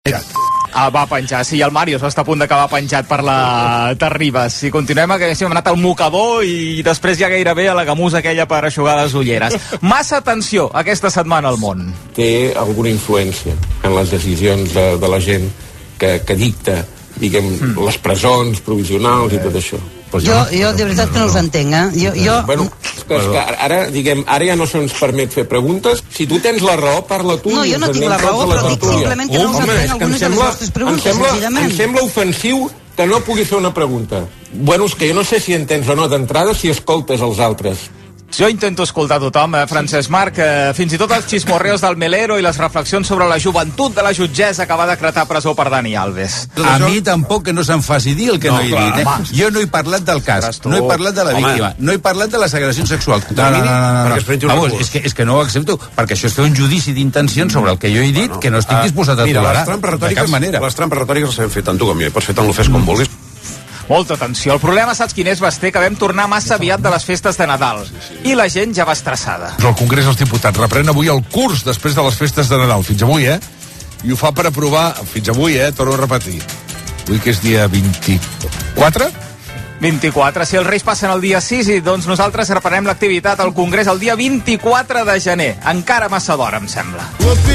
Va penjar, sí, el Màrius està a punt d'acabar penjat per la Terribas. Si continuem, hem anat al mocador i després ja gairebé a la gamusa aquella per eixugar les ulleres. Massa tensió aquesta setmana al món. Té alguna influència en les decisions de la gent que dicta, diguem, les presons provisionals i tot això. Jo de veritat que no els entenc, Bueno, és que ara, diguem, ara ja no se'ns permet fer preguntes. Si tu tens la raó, parla tu. No, jo no tinc la raó, però dic simplement que no els entenc algunes de les vostres preguntes, senzillament. Em sembla ofensiu que no pugui fer una pregunta. Bueno, és que jo no sé si entens o no d'entrada si escoltes els altres. Jo intento escoltar tothom, Francesc Marc, fins i tot els xismorreos del Melero i les reflexions sobre la joventut de la jutgessa que va decretar presó per Dani Alves. A mi tampoc que no se'm faci dir el que no he dit. Jo no he parlat del cas, no he parlat de la víctima, no he parlat de les agressions sexuals. No. És que no ho accepto, perquè això és fer un judici d'intencions sobre el que jo he dit, que no estic disposat a tolerar de cap manera. Les trampes retòriques les hem fet tant tu com jo, pots fer tant l'ofès com vulguis. Molta atenció. El problema, saps quin és, Basté? Que vam tornar massa aviat de les festes de Nadal. I la gent ja va estressada. El Congrés dels Diputats reprèn avui el curs després de les festes de Nadal. Fins avui, I ho fa per aprovar... Fins avui, torno a repetir. Avui que és dia 24? 24. Si els Reis passen el dia 6, doncs nosaltres reprenem l'activitat al Congrés el dia 24 de gener. Encara massa d'hora, em sembla.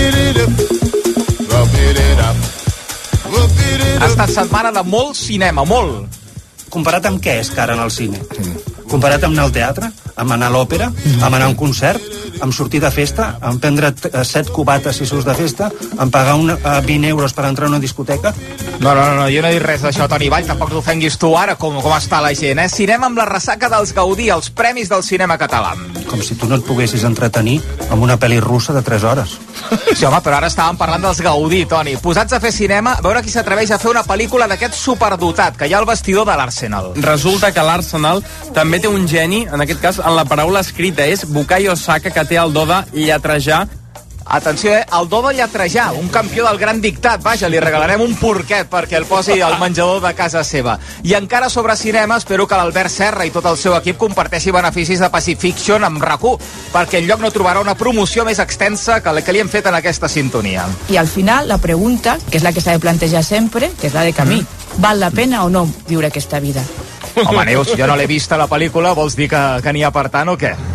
Ha estat setmana de molt cinema, molt. Comparat amb què és que ara anar al cine? Comparat amb anar al teatre? Amb anar a l'òpera? Amb anar a un concert? Amb sortir de festa? Amb prendre 7 cubates si surts de festa? Amb pagar 20 euros per entrar a una discoteca? No, jo no he dit res d'això, Toni Vall, tampoc t'ofenguis tu ara, com està la gent, Cinema amb la ressaca dels Gaudí, els premis del cinema català. Com si tu no et poguessis entretenir amb una pel·li russa de 3 hores. Sí, home, però ara estàvem parlant dels Gaudí, Toni. Posats a fer cinema, a veure qui s'atreveix a fer una pel·lícula d'aquest superdotat, que hi ha al vestidor de l'Arsenal. Resulta que l'Arsenal també té un geni, en aquest cas, en la paraula escrita, és Bukayo Saka, que té el do de lletrejar. Atenció, el do de lletrejar, un campió del gran dictat. Vaja, li regalarem un porquet perquè el posi al menjador de casa seva. I encara sobre cinema, espero que l'Albert Serra i tot el seu equip comparteixi beneficis de Pacifiction amb RAC1, perquè enlloc no trobarà una promoció més extensa que la que li hem fet en aquesta sintonia. I al final, la pregunta, que és la que s'ha de plantejar sempre, que és la de Camí, val la pena o no viure aquesta vida? Home, Neus, jo no l'he vista la pel·lícula, vols dir que n'hi ha per tant o què?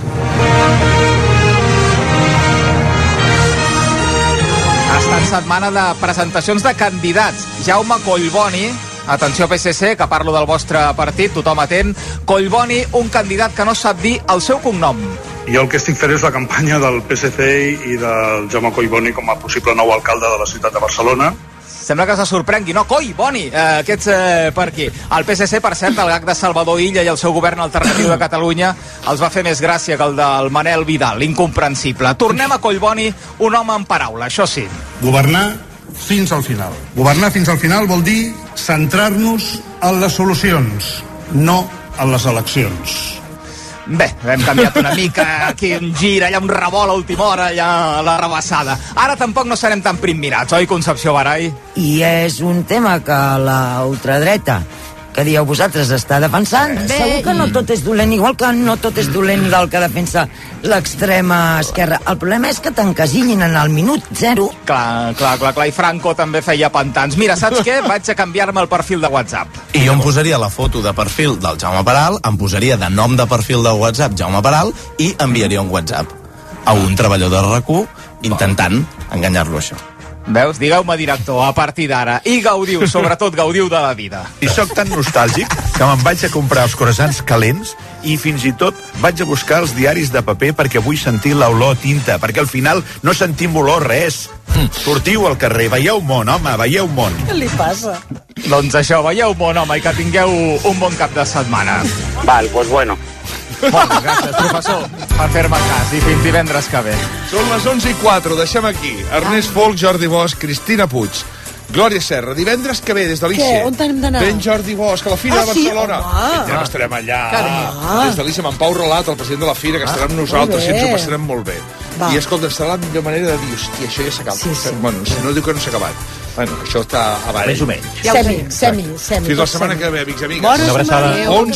Ha estat setmana de presentacions de candidats. Jaume Collboni, atenció PSC, que parlo del vostre partit, tothom atent. Collboni, un candidat que no sap dir el seu cognom. Jo el que estic fent és la campanya del PSC i del Jaume Collboni com a possible nou alcalde de la ciutat de Barcelona. Sembla que se sorprengui. No, Collboni, que ets per aquí. El PSC, per cert, el gag de Salvador Illa i el seu govern alternatiu de Catalunya els va fer més gràcia que el del Manel Vidal, incomprensible. Tornem a Collboni, un home en paraula, això sí. Governar fins al final. Governar fins al final vol dir centrar-nos en les solucions, no en les eleccions. Bé, hem canviat una mica, aquí un gir, allà un revolt a última hora, allà a la rebassada. Ara tampoc no serem tan primmirats, oi, Concepció Barai? I és un tema que la ultradreta, que dieu vosaltres, està defensant. Segur que no tot és dolent, igual que no tot és dolent del que defensa l'extrema esquerra. El problema és que t'encasillin en el minut 0. Clar, i Franco també feia pantans. Mira, saps què? Vaig a canviar-me el perfil de WhatsApp. I jo em posaria la foto de perfil del Jaume Peral, em posaria de nom de perfil de WhatsApp Jaume Peral i enviaria un WhatsApp a un treballador de RAC1 intentant enganyar-lo això. Veus? Digueu-me, director, a partir d'ara. I gaudiu, sobretot gaudiu de la vida. I sóc tan nostàlgic que me'n vaig a comprar els croissants calents i fins i tot vaig a buscar els diaris de paper perquè vull sentir l'olor a tinta, perquè al final no sentim olor res. Sortiu al carrer, veieu món, home, veieu món. Què li passa? Doncs això, veieu món, home, i que tingueu un bon cap de setmana. Val, pues bueno. Moltes gràcies, professor, per fer-me cas, i fins divendres que ve. Són les 11:04, deixem aquí Ernest Folk, Jordi Bosch, Cristina Puig, Glòria Serra, divendres que ve des de l'ICE. Què? On hem d'anar? Ben Jordi Bosch, a la Fira de Barcelona. Sí? Estarem allà. Caram. Des de l'ICE, amb en Pau Relat, el president de la Fira, que estarà amb nosaltres i ens ho passarem molt bé. I escolta, serà la millor manera de dir, hòstia, això ja s'ha acabat. Sí. Bueno, si no diu que no s'ha acabat. Bueno, això està a més o menys. Semi. Fins la setmana que ve, amics i amigues. Bona setmana.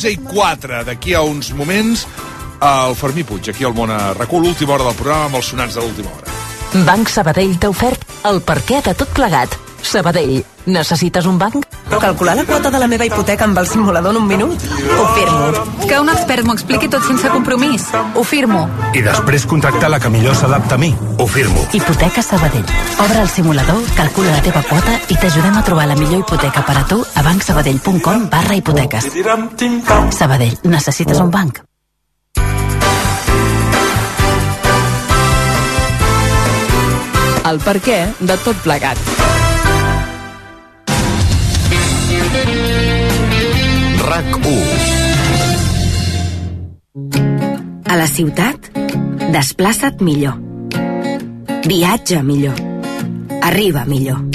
11:04, d'aquí a uns moments, el Fermí Puig, aquí al Món a RAC1, l'última hora del programa amb els sonats de l'última hora. Banc Sabadell t'ha ofert el perquè de tot plegat. Sabadell. Necessites un banc? Calcular la quota de la meva hipoteca amb el simulador en un minut? Ho firmo. Que un expert m'ho expliqui tot sense compromís? Ho firmo. I després contractar la que millor s'adapta a mi? Ho firmo. Hipoteca Sabadell. Obre el simulador, calcula la teva quota i t'ajudem a trobar la millor hipoteca per a tu a bancsabadell.com/hipoteques. Sabadell. Necessites un banc? El perquè de tot plegat. RAC1. A la ciutat, desplaça't millor. Viatja millor. Arriba millor.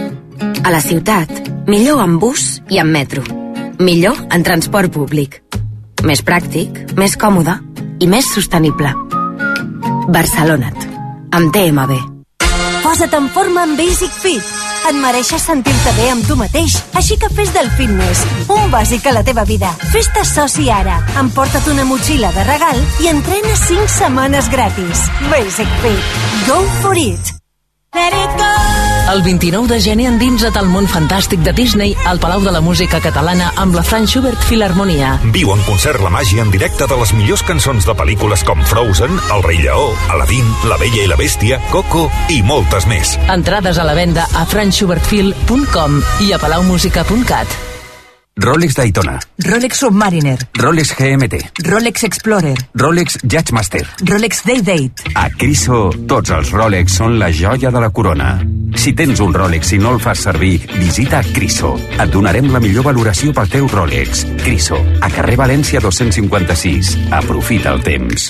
A la ciutat, millor en bus i en metro. Millor en transport públic. Més pràctic, més còmode i més sostenible. Barcelona't, amb TMB. Posa't en forma amb Basic Fit. Et mereixes sentir-te bé amb tu mateix, així que fes del fitness un bàsic a la teva vida. Fes-te soci ara. Emporta't una motxilla de regal i entrena 5 setmanes gratis. Basic Fit. Go for it. Let it go. El 29 de gener endinsa't al món fantàstic de Disney al Palau de la Música Catalana amb la Franz Schubert Filharmonia. Viu en concert la màgia en directe de les millors cançons de pel·lícules com Frozen, El rei lleó, Aladdin, La bella i la bèstia, Coco i moltes més. Entrades a la venda a franzschubertfil.com i a palaumusica.cat. Rolex Daytona, Rolex Submariner, Rolex GMT, Rolex Explorer, Rolex Judgemaster, Rolex Day-Date. A Criso, tots els Rolex són la joia de la corona. Si tens un Rolex i no el fas servir, visita Criso. Et donarem la millor valoració pel teu Rolex. Criso, a carrer València 256. Aprofita el temps.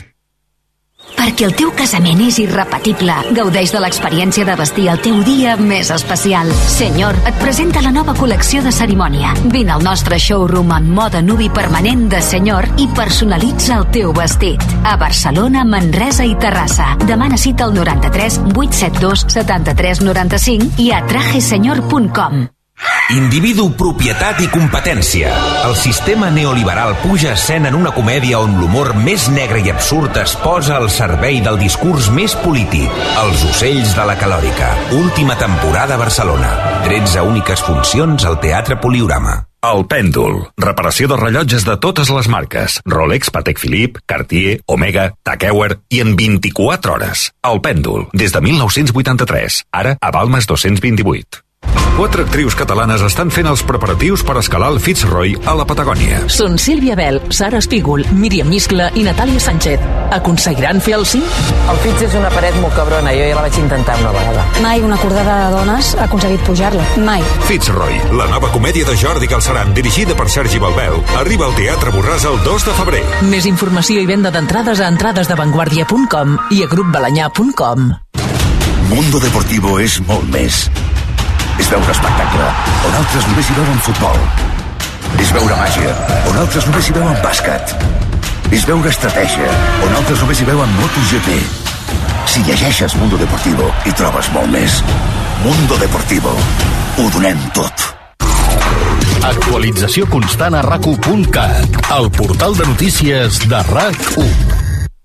Perquè el teu casament és irrepetible, gaudeix de l'experiència de vestir el teu dia més especial. Senyor et presenta la nova col·lecció de cerimònia. Vine al nostre showroom amb moda nuvi permanent de Senyor i personalitza el teu vestit. A Barcelona, Manresa i Terrassa. Demana cita al 93 872 73 95 i a trajesenyor.com. Individu, propietat i competència. El sistema neoliberal puja a escena en una comèdia on l'humor més negre i absurd es posa al servei del discurs més polític. Els ocells de la calòrica. Última temporada a Barcelona. 13 úniques funcions al Teatre Poliorama. El Pèndol. Reparació de rellotges de totes les marques. Rolex, Patek Philippe, Cartier, Omega, Tag Heuer i en 24 hores. El Pèndol. Des de 1983. Ara a Balmes 228. 4 actrius catalanes estan fent els preparatius per escalar el Fitzroy a la Patagònia. Són Sílvia Bel, Sara Espígol, Míriam Miscla i Natàlia Sánchez. Aconseguiran fer el cim? El Fitz és una paret molt cabrona, jo ja la vaig intentar una vegada. Mai una cordada de dones ha aconseguit pujar-la. Mai. Fitzroy, la nova comèdia de Jordi Galceran, dirigida per Sergi Balbel, arriba al Teatre Borràs el 2 de febrer. Més informació i venda d'entrades a entradesdevanguardia.com i a grupbalanyà.com. Mundo Deportivo és molt més. És veure espectacle, on altres només hi veuen futbol. És veure màgia, on altres només hi veuen bàsquet. És veure estratègia, on altres només hi veuen MotoGP. Si llegeixes Mundo Deportivo, hi trobes molt més. Mundo Deportivo. Ho donem tot. Actualització constant a RAC1.cat, el portal de notícies de RAC1.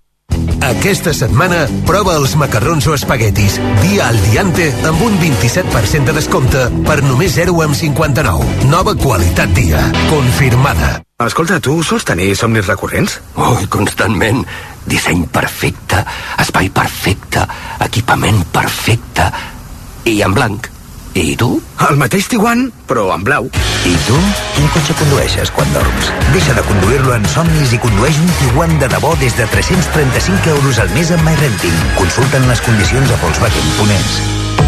Aquesta setmana prova els macarrons o espaguetis dia al diante amb un 27% de descompte per només 0,59. Nova qualitat dia. Confirmada. Escolta, tu sols tenir somnis recurrents? Constantment. Disseny perfecte, espai perfecte, equipament perfecte i en blanc. I tu? El mateix Tiguan, però en blau. I tu? Quin cotxe condueixes quan dorms? Deixa de conduir-lo en somnis i condueix un Tiguan de debò des de 335 euros al mes amb MyRenting. Consulta'n les condicions a Volkswagen.es.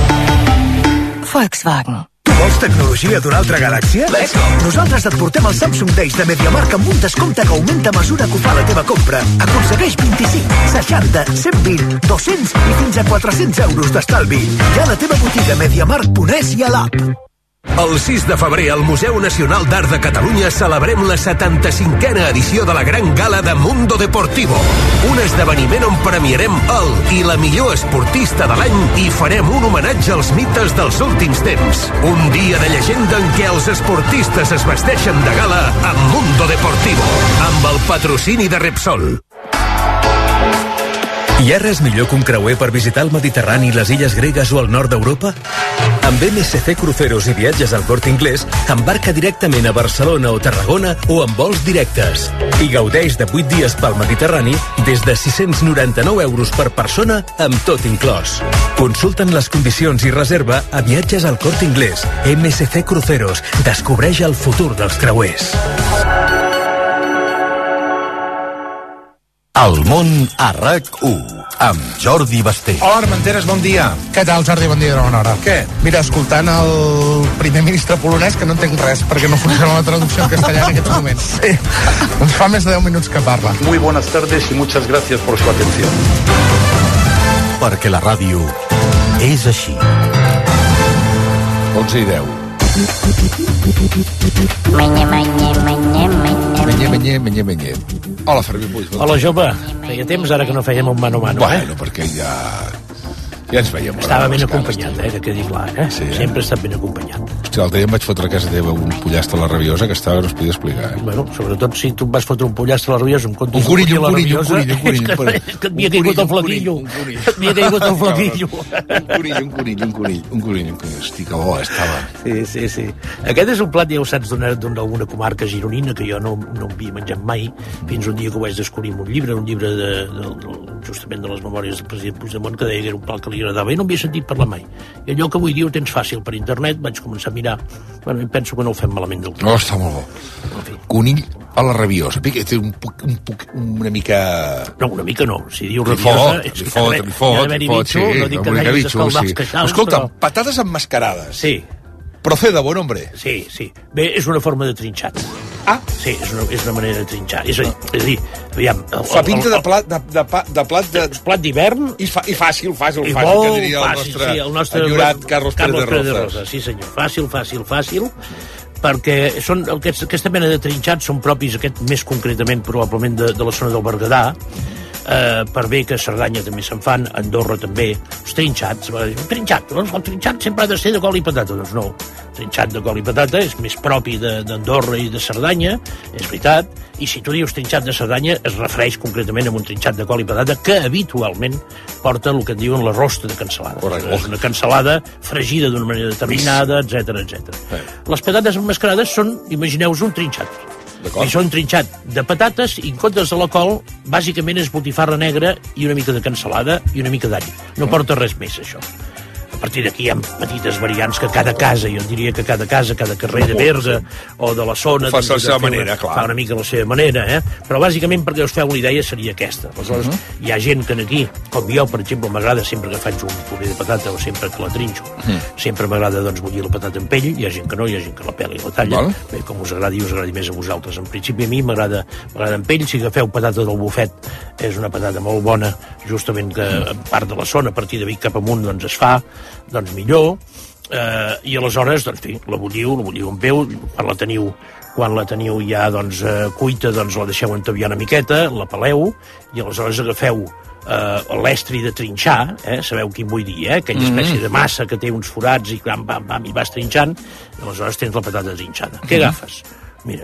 Volkswagen. Tu vols tecnologia d'una altra galàxia? Nosaltres et portem el Samsung Days de MediaMarkt amb un descompte que augmenta a mesura que ho fa la teva compra. Aconsegueix 25, 60, 120, 200 i fins a 400 euros d'estalvi. Ja a la teva botiga MediaMarkt.es i a l'app. El 6 de febrer al Museu Nacional d'Art de Catalunya celebrem la 75a edició de la Gran Gala de Mundo Deportivo. Un esdeveniment on premiarem el i la millor esportista de l'any i farem un homenatge als mites dels últims temps. Un dia de llegenda en què els esportistes es vesteixen de gala amb Mundo Deportivo, amb el patrocini de Repsol. Hi ha res millor que un creuer per visitar el Mediterrani, les illes gregues o el nord d'Europa? Amb MSC Cruceros i viatges al Corte Inglés, embarca directament a Barcelona o Tarragona o amb vols directes. I gaudeix de 8 dies pel Mediterrani des de 699 euros per persona amb tot inclòs. Consulten les condicions i reserva a viatges al Corte Inglés. MSC Cruceros. Descobreix el futur dels creuers. El món a RAC1, amb Jordi Basté. Hola, Armenteres, bon dia. Què tal, Jordi? Bon dia de bona hora. Què? Mira, escoltant el primer ministre polonès, que no entenc res, perquè no funciona la traducció en castellà en aquests moments. Sí. Ens fa més de 10 minuts que parla. Muy buenas tardes y muchas gracias por su atención. Perquè la ràdio és així. 11:10. Menye. Hola, Fermí Puig. Hola, jove. Feia temps ara que no fèiem un mano a mano, Bueno, perquè ja ens veiem. Estava ben acompanyat, que quedi clar, Sí, sempre he estat ben acompanyat. Hòstia, l'altre dia em vaig fotre a casa teva un pollastre a la rabiosa que estava, no es podia explicar, Bueno, sobretot si tu em vas fotre un pollastre a la rabiosa, em contes un conill. És que et havia caigut el flaquillo. M'havia caigut el flaquillo. Un conill. Hosti, que bo estava. Sí. Aquest és un plat, ja ho saps, d'alguna comarca gironina que jo no havia menjat mai, fins un dia que ho vaig descobrir en un llibre justament de les memòries del president Puigdemont, que deia que era un plat que li agradava. Jo no havia sentit parlar mai. I allò que avui dia ho tens fàcil per internet, vaig començar a mirar. Bueno, penso que no ho fem malament del tot. No, està molt bo. Conill a la rabiosa. Té una mica... No, una mica no. Si diu rabiosa... Li fot, sí. No dic que n'hagis d'escaldar els queixals, Escolta, patates emmascarades. Sí. Proceda, bon hombre. Sí. Bé, és una forma de trinxat. Sí, és una manera de trinxar. És a dir, aviam... Fa pinta de plat d'hivern. I fàcil, que diria el nostre enyorat Carlos Pérez de Rozas. Sí, senyor. Fàcil, perquè són aquesta mena de trinxats són propis, més concretament, probablement, de la zona del Berguedà, per bé que a Cerdanya també se'n fan, a Andorra també, els trinxats. El trinxat sempre ha de ser de col i patata. Doncs no, el trinxat de col i patata és més propi d'Andorra i de Cerdanya, és veritat, i si tu dius trinxat de Cerdanya es refereix concretament a un trinxat de col i patata que habitualment porta el que en diuen la rosta de cansalada. És una cansalada fregida d'una manera determinada, etc. Les patates emmascarades són, imagineu-vos, un trinxat. I són trinxat de patates i en comptes de la col bàsicament és botifarra negra i una mica de cansalada i una mica d'all. No porta res més, això. A partir d'aquí hi ha petites variants que cada casa, jo diria que cada casa, cada carrer de Berga o de la zona... Fa la seva manera, clar. Fa una mica la seva manera, Però bàsicament, perquè us feu una idea, seria aquesta. Aleshores, hi ha gent que aquí, com jo, per exemple, m'agrada sempre que faig un puré de patata o sempre que la trinxo, sempre m'agrada, doncs, bullir la patata en pell, hi ha gent que no, hi ha gent que la pela i la talla. Bé, com us agradi més a vosaltres. En principi, a mi m'agrada en pell. Si agafeu patata del bufet, és una patata molt bona, justament que a part de la zona, a partir de Vic cap amunt, doncs es fa, doncs millor, i aleshores, doncs, la bulliu en peu, quan la teniu ja, doncs, cuita, doncs la deixeu entaviar una miqueta, la peleu, i aleshores agafeu l'estri de trinxar, sabeu quin vull dir, aquella espècie de massa que té uns forats i i vas trinxant, i aleshores tens la patata trinxada. Què agafes? Mira,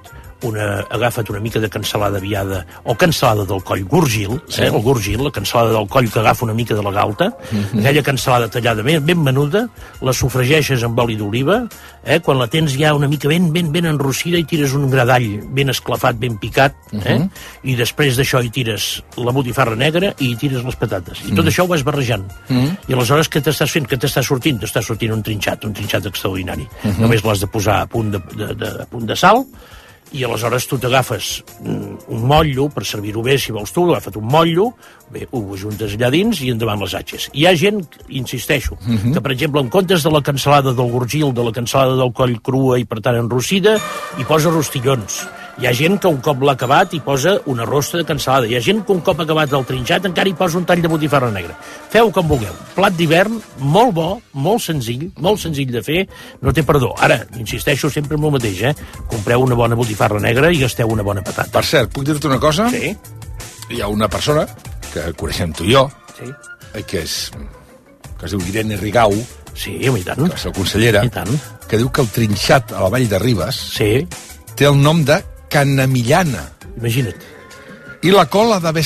agafa't una mica de cansalada viada o cansalada del coll gurgil, el gurgil, la cansalada del coll que agafa una mica de la galta, aquella cansalada tallada ben menuda, la sofregeixes amb oli d'oliva, quan la tens ja una mica ben enrossida, i tires un gra d'all ben esclafat, ben picat, i després d'això hi tires la botifarra negra i hi tires les patates. I tot això ho vas barrejant. I aleshores què t'estàs fent? Què t'està sortint? T'està sortint un trinxat extraordinari. Només l'has de posar a punt de sal, i aleshores tu t'agafes un motllo, per servir-ho bé, si vols tu, agafa't un motllo, bé, ho juntes allà dins i endavant les atxes. Hi ha gent, insisteixo, que, per exemple, en comptes de la cansalada del gurgil, de la cansalada del coll crua i, per tant, enrossida, hi posa rostillons. Hi ha gent que un cop l'ha acabat hi posa una rosta de cansalada. Hi ha gent que un cop acabat el trinxat encara hi posa un tall de botifarra negra. Feu com vulgueu. Plat d'hivern, molt bo, molt senzill de fer, no té perdó. Ara, insisteixo sempre en el mateix, compreu una bona botifarra negra i gasteu una bona patata. Per cert, puc dir-te una cosa? Sí. Hi ha una persona que coneixem tu i jo, que es diu Irene Rigau, sí, i tant, que és la consellera, que diu que el trinxat a la Vall de Ribes té el nom de Canamillana. Imagina't. I la col ha d'haver estat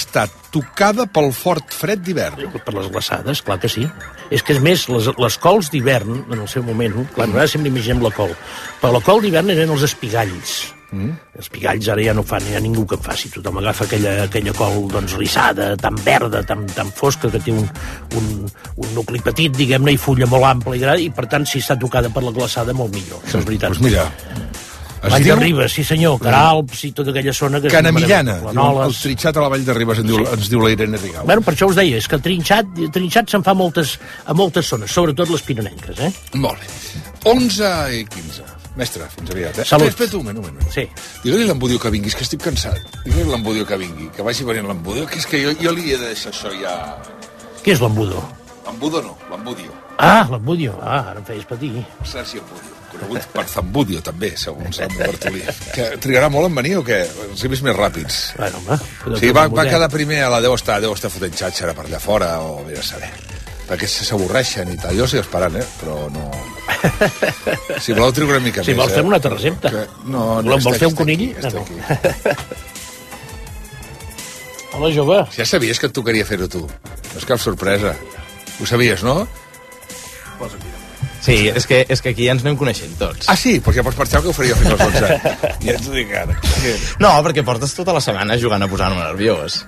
tocada pel fort fred d'hivern. Per les glaçades, clar que sí. És que, és més, les cols d'hivern, en el seu moment, clar, nosaltres sempre imaginem la col, però la col d'hivern eren els espigalls. Els pigalls ara ja no fan, hi ha ningú que en faci. Tothom agafa aquella col doncs, rissada, tan verda, tan fosca, que té un nucli petit, diguem-ne, i fulla molt ampla i gran, i per tant, si està tocada per la glaçada, molt millor. Això és veritat. Doncs mira... Vall de Ribes, sí senyor, Caralps i tota aquella zona... Canamillana, el trinxat a la Vall de Ribes, ens diu la Irene Rigau. Bueno, per això us deia, és que el trinxat se'n fa a moltes zones, sobretot les pirinenques, Molt bé. 11 i 15. Mestre, fins aviat, Salut. Espera un moment. Sí. Digue-li a l'Embudio que vingui, és que estic cansat. Digue-li a l'Embudio que vingui, que vagi venint l'Embudio, que és que jo li he de deixar això ja... Què és l'Embudo? L'Embudo no, l'Embudio. L'Embudio. Ara em feies patir. Sergi Embudio, conegut per Zambudio, també, segons el Bertolí. Que trigarà molt en venir o què? Els he vist més ràpids. Bueno, home... Sí, va quedar primer a la... Deu estar fotent xatxera per allà fora, o vés a saber. Perquè s'avorreixen i tal. Jo estic esperant, però no... Si voleu trigar una mica més... Si vols fer una altra recepta. No, vols fer un conill? No. Hola, jove. Ja sabies que et tocaria fer-ho tu. No és cap sorpresa. Ho sabies, no? Sí, és que aquí ja ens anem coneixent tots. Ah, sí? Doncs ja pots marxar, que ho faria fins als 11. Ja ens ho dic ara. No, perquè portes tota la setmana jugant a posar-me nerviós.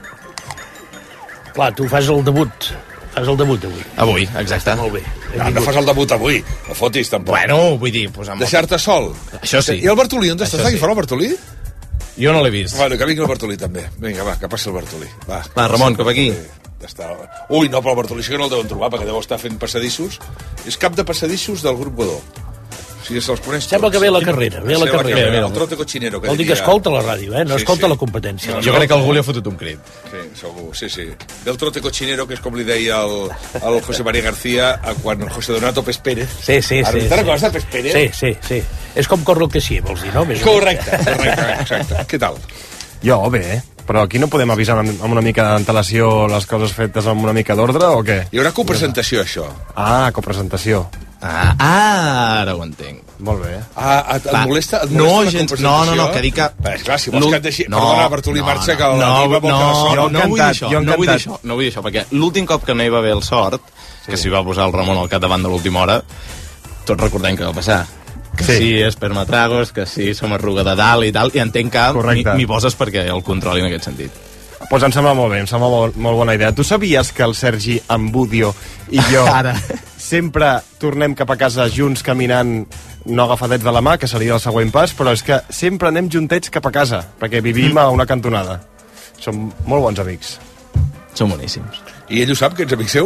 Clar, tu fas el debut. Fas el debut avui. Avui, exacte. Molt bé. No fas el debut avui. No fotis, tampoc. Bueno, vull dir... Deixar-te sol. Això sí. I el Bertolí, on estàs? Aquí fora el Bertolí? Jo no l'he vist. Bueno, que vingui el Bertolí, també. Vinga, va, que passi el Bertolí. Va, Ramon, cap aquí. Ja està. Ui, no, però el Bertolí sí que no el deuen trobar, perquè deu estar fent passadissos. És cap de passadissos del grup Godó. O sigui, se'ls coneix tots. Sembla que ve la carrera, El trote cochinero. Vol dir que escolta la ràdio, no escolta la competència. Jo crec que algú li ha fotut un crit. Sí, segur, sí. Ve el trote cochinero, que és com li deia el José María García quan el José Donato Pes Pérez. Sí. Te'n recordes de Pes Pérez? Sí. És com Corro que sí, vols dir, no? Correcte, exacte. Què tal? Jo, bé, però aquí no podem avisar amb una mica d'antelació les coses fetes amb una mica d'ordre, o què? Hi haurà copresentació, això. Copresentació. Ara ho entenc. Molt bé. Et molesta la copresentació? No, que dic que... Clar, si vols que et deixi... Perdona, Bertolí, marxa, que l'Aniva vol que la sort. No vull dir això, perquè l'últim cop que no hi va haver el sort, que s'hi va posar el Ramon al capdavant de l'última hora, tots recordem què va passar. Que sí, espermatragos, que sí, som arruga de dalt i tal, i entenc que m'hi poses perquè el controli en aquest sentit. Doncs em sembla molt bé, em sembla molt bona idea. Tu sabies que el Sergi Embudio i jo sempre tornem cap a casa junts caminant, no agafadets de la mà, que seria el següent pas, però és que sempre anem juntets cap a casa, perquè vivim a una cantonada. Som molt bons amics. Som boníssims. I ell ho sap, que ets amic seu?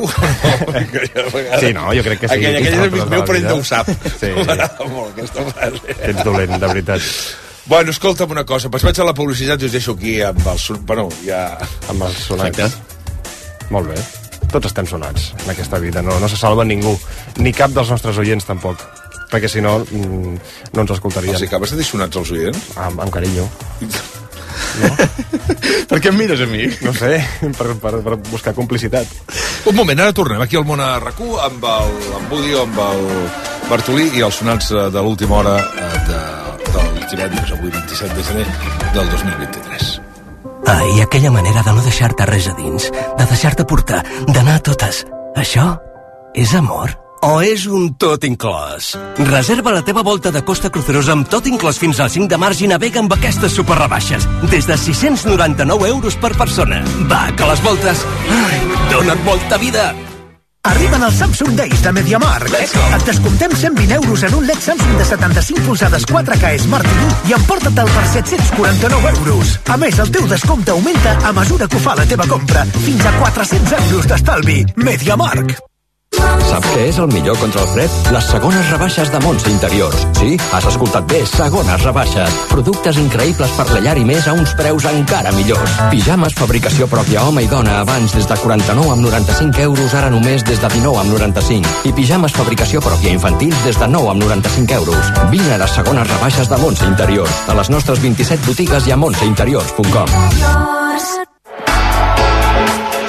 Sí, no, jo crec que sí. Aquell és amic meu, però ell no ho sap. Sí. M'agrada molt aquesta frase. Ets dolent, de veritat. Bueno, escolta'm una cosa, vaig a la publicitat i us deixo aquí amb els... Bueno, ja... Amb els sonats. Molt bé. Tots estem sonats en aquesta vida, no se salva ningú. Ni cap dels nostres oients, tampoc. Perquè si no, no ens escoltarien. Els acabes de dir sonats els oients? Amb carinyo. No? Per què em mires a mi? No sé, per buscar complicitat. Un moment, ara tornem aquí al món a RAC1 amb l'Embudio, amb el Bertolí i els sonats de l'última hora del divendres, avui 27 de gener del 2023. I aquella manera de no deixar-te res a dins, de deixar-te portar, d'anar a totes. Això és amor? O és un tot inclòs? Reserva la teva volta de Costa Cruceros amb tot inclòs fins al 5 de març i navega amb aquestes superrebaixes. Des de 699 euros per persona. Va, que les voltes donen molta vida! Arriben els Samsung Days de MediaMarkt. Et descomptem 120 euros en un LED Samsung de 75 polzades 4K Smart TV i emporta-te'l per 749 euros. A més, el teu descompte augmenta a mesura que ho fa la teva compra. Fins a 400 euros d'estalvi. MediaMarkt. Saps què és el millor contra el fred? Les segones rebaixes de Montse Interiors. Sí, has escoltat bé, segones rebaixes. Productes increïbles per la llar i més a uns preus encara millors. Pijames fabricació pròpia home i dona abans des de 49,95 euros, ara només des de 19,95. I pijames fabricació pròpia infantils des de 9,95 euros. Vine a les segones rebaixes de Montse Interiors. A les nostres 27 botigues i a montseinteriors.com.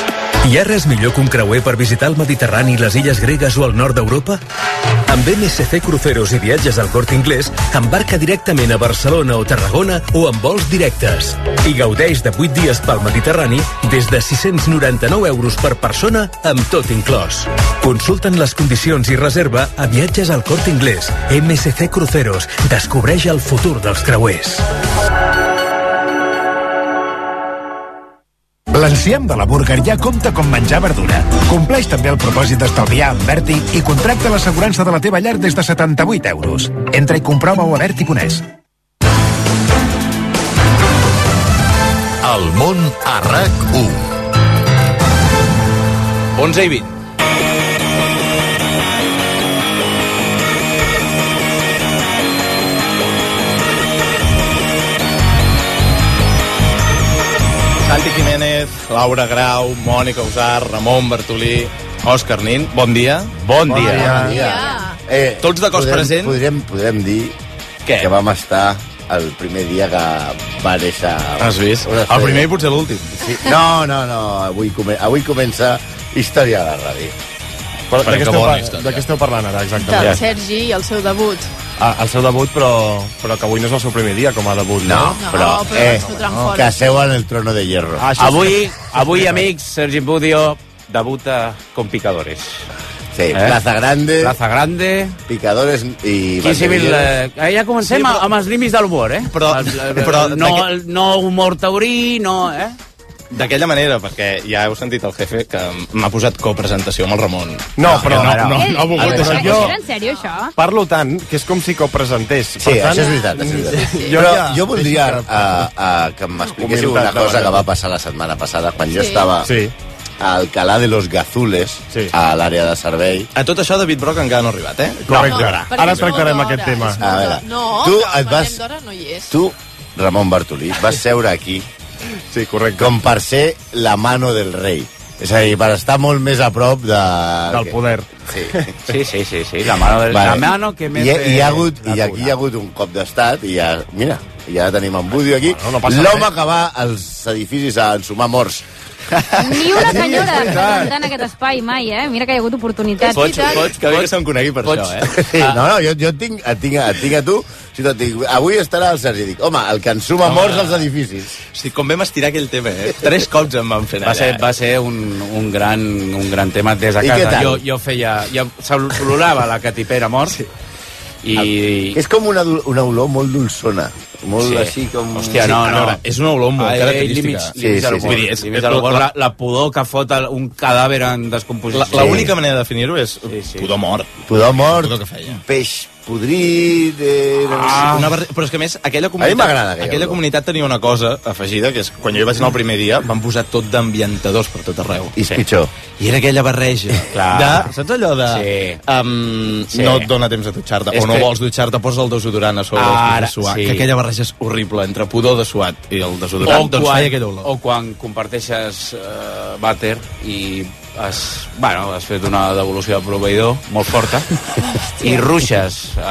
Hi ha res millor que un creuer per visitar el Mediterrani, les illes gregues o el nord d'Europa? Amb MSC Cruceros i Viatges al Corte Inglés, embarca directament a Barcelona o Tarragona o amb vols directes. I gaudeix de 8 dies pel Mediterrani des de 699 euros per persona amb tot inclòs. Consulten les condicions i reserva a Viatges al Corte Inglés. MSC Cruceros. Descobreix el futur dels creuers. L'enciam de la Burger ja compta com menjar verdura. Compleix també el propòsit d'estalviar amb Berti i contracta l'assegurança de la teva llar des de 78 euros. Entra i comprova-ho a Berti.es. El món a RAC1. 11:20. Santi Jiménez, Laura Grau, Mònica Usar, Ramon Bartolí, Òscar Nin, bon dia. Bon dia. Bon dia. Tots de cos present. Podrem dir què? Que vam estar el primer dia que va néixer... Has vist? El primer i potser l'últim. Sí. No. Avui comença Història de la Ràdio. De què esteu parlant ara, exactament? Del Sergi i el seu debut. El seu debut, però que avui no és el seu primer dia com a debut, no? Però que seu en el trono de hierro. Avui, amics, Sergi Budio debuta con Picadores. Sí, Plaza Grande, Picadores i... Ja comencem amb els límits de l'humor, eh? Però no humor taurí, no... D'aquella manera, perquè ja heu sentit el jefe que m'ha posat copresentació amb el Ramon. No ha volgut deixar. Era en sèrio, això? Parlo tant que és com si copresentés. Sí, això és veritat. Jo voldria que m'expliquéssiu una cosa que va passar la setmana passada, quan jo estava a Alcalá de los Gazules, a l'àrea de servei. A tot això, David Broc encara no ha arribat, eh? Correcte. Ara tractarem aquest tema. Tu, Ramon Bartolí, vas seure aquí. Sí, correcte. Com per ser la mano del rei. És a dir, per estar molt més a prop del poder. Sí, la mano del... La mano que més... I aquí hi ha hagut un cop d'estat i ja, mira, ja tenim en Budio aquí. L'home que va als edificis a ensumar morts. Ni una senyora representant aquest espai mai, eh? Mira que hi ha hagut oportunitats. Pots que se'm conegui per això, eh? No, jo et tinc a tu. Avui estarà el Sergi. Dic, home, el que ensuma morts als edificis. Hosti, com vam estirar aquell tema, eh? 3 cops em van fer allà. Va ser un gran tema des de casa. Jo feia... Jo s'olorava la catipera mort. És com una olor molt dolçona. Molt així com... Hòstia, no. És una olor molt característica. La pudor que fot un cadàver en descomposició. L'única manera de definir-ho és pudor mort. Pudor mort, peix podrit... Però és que a més, aquella comunitat tenia una cosa afegida, que és quan jo hi vaig anar el primer dia, van posar tot d'ambientadors per tot arreu. I és pitjor. I era aquella barreja de... Saps allò de... No et dona temps a dutxar-te, o no vols dutxar-te, posa el desodorant a sobre després de suar. Que aquella barreja és horrible, entre pudor de suat i el desodorant, doncs feia aquella olor. O quan comparteixes vàter i has fet una devolució de proveïdor molt forta i ruixes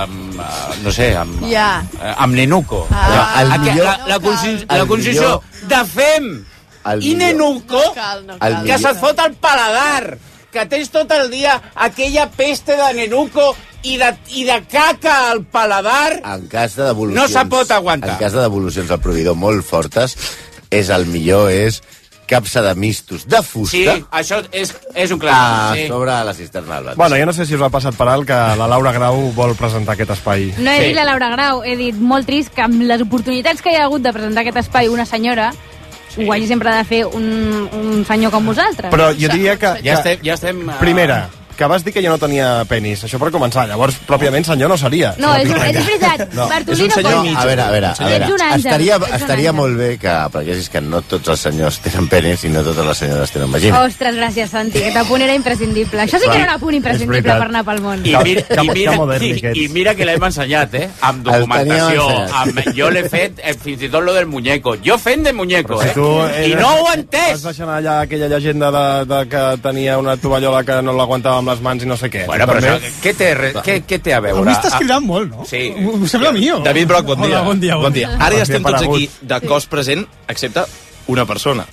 amb nenuco. La concessió de fem i nenuco que se't fot al paladar, que tens tot el dia aquella peste de nenuco i de caca al paladar. En cas de devolucions, no se pot aguantar. En cas de devolucions al proveïdor molt fortes, el millor és capsa de mistos de fusta. Sí, això és un clàssic. A sobre la cisterna del Bueno, jo no sé si us ha passat per alt que la Laura Grau vol presentar aquest espai. No he dit la Laura Grau, he dit molt trist que amb les oportunitats que hi ha hagut de presentar aquest espai una senyora ho hagi sempre de fer un senyor com vosaltres. Però jo diria que... Ja estem... Primera, que vas dir que jo no tenia penis. Això per començar. Llavors, pròpiament, senyor no seria. No, és veritat. Bartolí no compta. A veure. Estaria molt bé que aprenguessis que no tots els senyors tenen penis i no totes les senyores tenen vagina. Ostres, gràcies, Santi. Aquest apunt era imprescindible. Això sí que era un apunt imprescindible per anar pel món. I mira que l'hem ensenyat, eh? Amb documentació. Jo l'he fet, fins i tot lo del muñeco. Jo fent de muñeco, eh? I no ho he entès. Vas deixant allà aquella llegenda de que tenia una tovallola que no l'aguantava les mans i no sé què. Bueno, però això, què té a veure? Avui estàs cridant molt, no? Sí. Ho sembla mío. David Broc, bon dia. Hola, bon dia. Ara ja estem tots aquí de cos present, excepte una persona.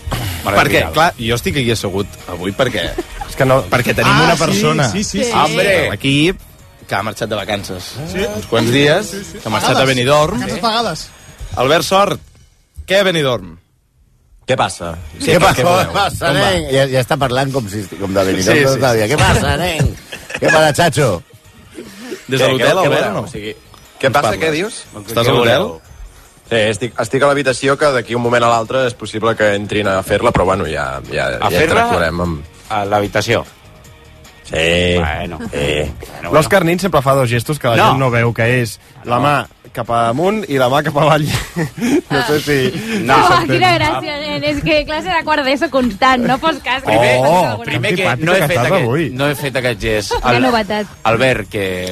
Perquè, clar, jo estic aquí assegut avui perquè tenim una persona Hombre, l'equip que ha marxat de vacances uns quants dies, que ha marxat a Benidorm. Vacances pagades. Albert Sort, què a Benidorm? Què passa? Què passa, nen? Ja està parlant com de Benidorm tot el dia. Què passa, nen? Què passa, Chacho? Des de l'hotel, Albert, o no? Què passa, què dius? Estàs a l'hotel? Sí, estic a l'habitació, que d'aquí un moment a l'altre és possible que entrin a fer-la, però bueno, ja interactuarem amb... A l'habitació. Sí. Bueno. L'Òscar Nin sempre fa dos gestos que la gent no veu, que és la mà cap amunt i la mà cap avall. No sé si... No, quina gràcia, nen. És que classe de quart d'ESO constant, no fos cas. Primer que no he fet aquest gest. Que novetat. Albert,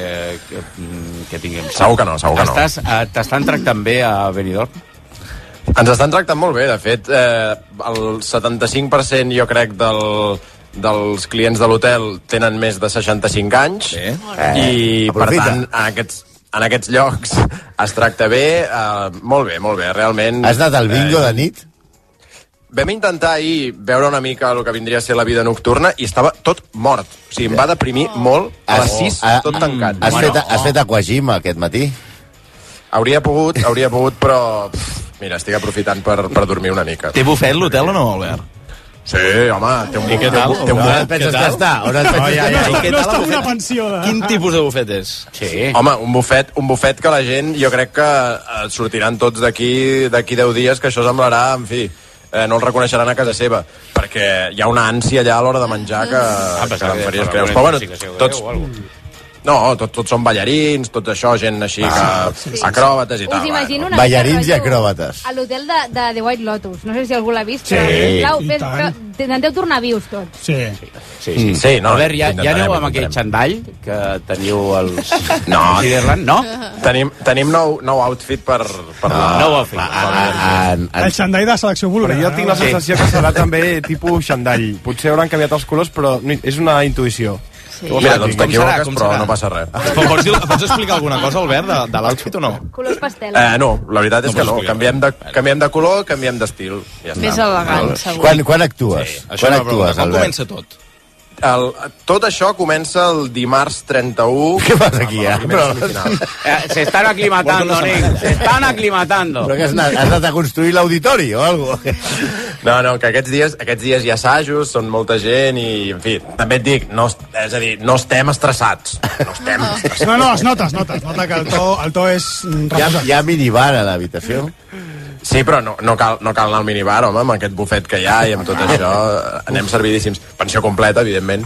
que tinguem... Segur que no. T'estan tractant bé a Benidorm? Ens estan tractant molt bé, de fet, el 75% jo crec dels clients de l'hotel tenen més de 65 anys i per tant en aquests llocs es tracta bé, molt bé, realment. Has anat al bingo de nit? Vam intentar ahir veure una mica el que vindria a ser la vida nocturna i estava tot mort, o sigui, em va deprimir molt a les 6, tot tancat. Has fet aquagym aquest matí? Hauria pogut, però mira, estic aprofitant per dormir una mica. Té bufet l'hotel o no, Albert? Sí, home, té un bufet. On et penses que està? No està en una pensió. Quin tipus de bufet és? Sí. Home, un bufet que la gent, jo crec que sortiran tots d'aquí 10 dies, que això semblarà, en fi, no el reconeixeran a casa seva, perquè hi ha una ànsia allà a l'hora de menjar que em faries creus. Però bueno, tots... No, tots són ballarins, tot això, gent així que... acròbates i tal. Us imagino una ballarins i acròbates. A l'hotel de The White Lotus. No sé si algú l'ha vist, sí, però n'en deu tornar vius tots. Sí. No, Albert, ja aneu amb aquell xandall que teniu els... No. No? Tenim nou outfit per... Nou outfit. El xandall de selecció búlgara. Però jo tinc la sensació que serà també tipus xandall. Potser hauran canviat els colors, però és una intuïció. Mira, doncs t'equivoques, però no passa res. Pots explicar alguna cosa, Albert, de l'outfit o no? Colors pastel. No, la veritat és que no. Canviem de color, canviem d'estil. Més elegant, segur. Quan actues? Quan comença tot? Tot això comença el dimarts 31. Què fas aquí, ja? Se están aclimatando, Nick. Se están aclimatando. Però que has anat a construir l'auditori o alguna cosa? No, que aquests dies hi ha assajos, són molta gent i, en fi, també et dic, no estem estressats. No, es nota que el to és... Hi ha minibar a l'habitació? Sí, però no cal anar al minibar, home, amb aquest bufet que hi ha i amb tot això. Anem servidíssims. Pensió completa, evidentment.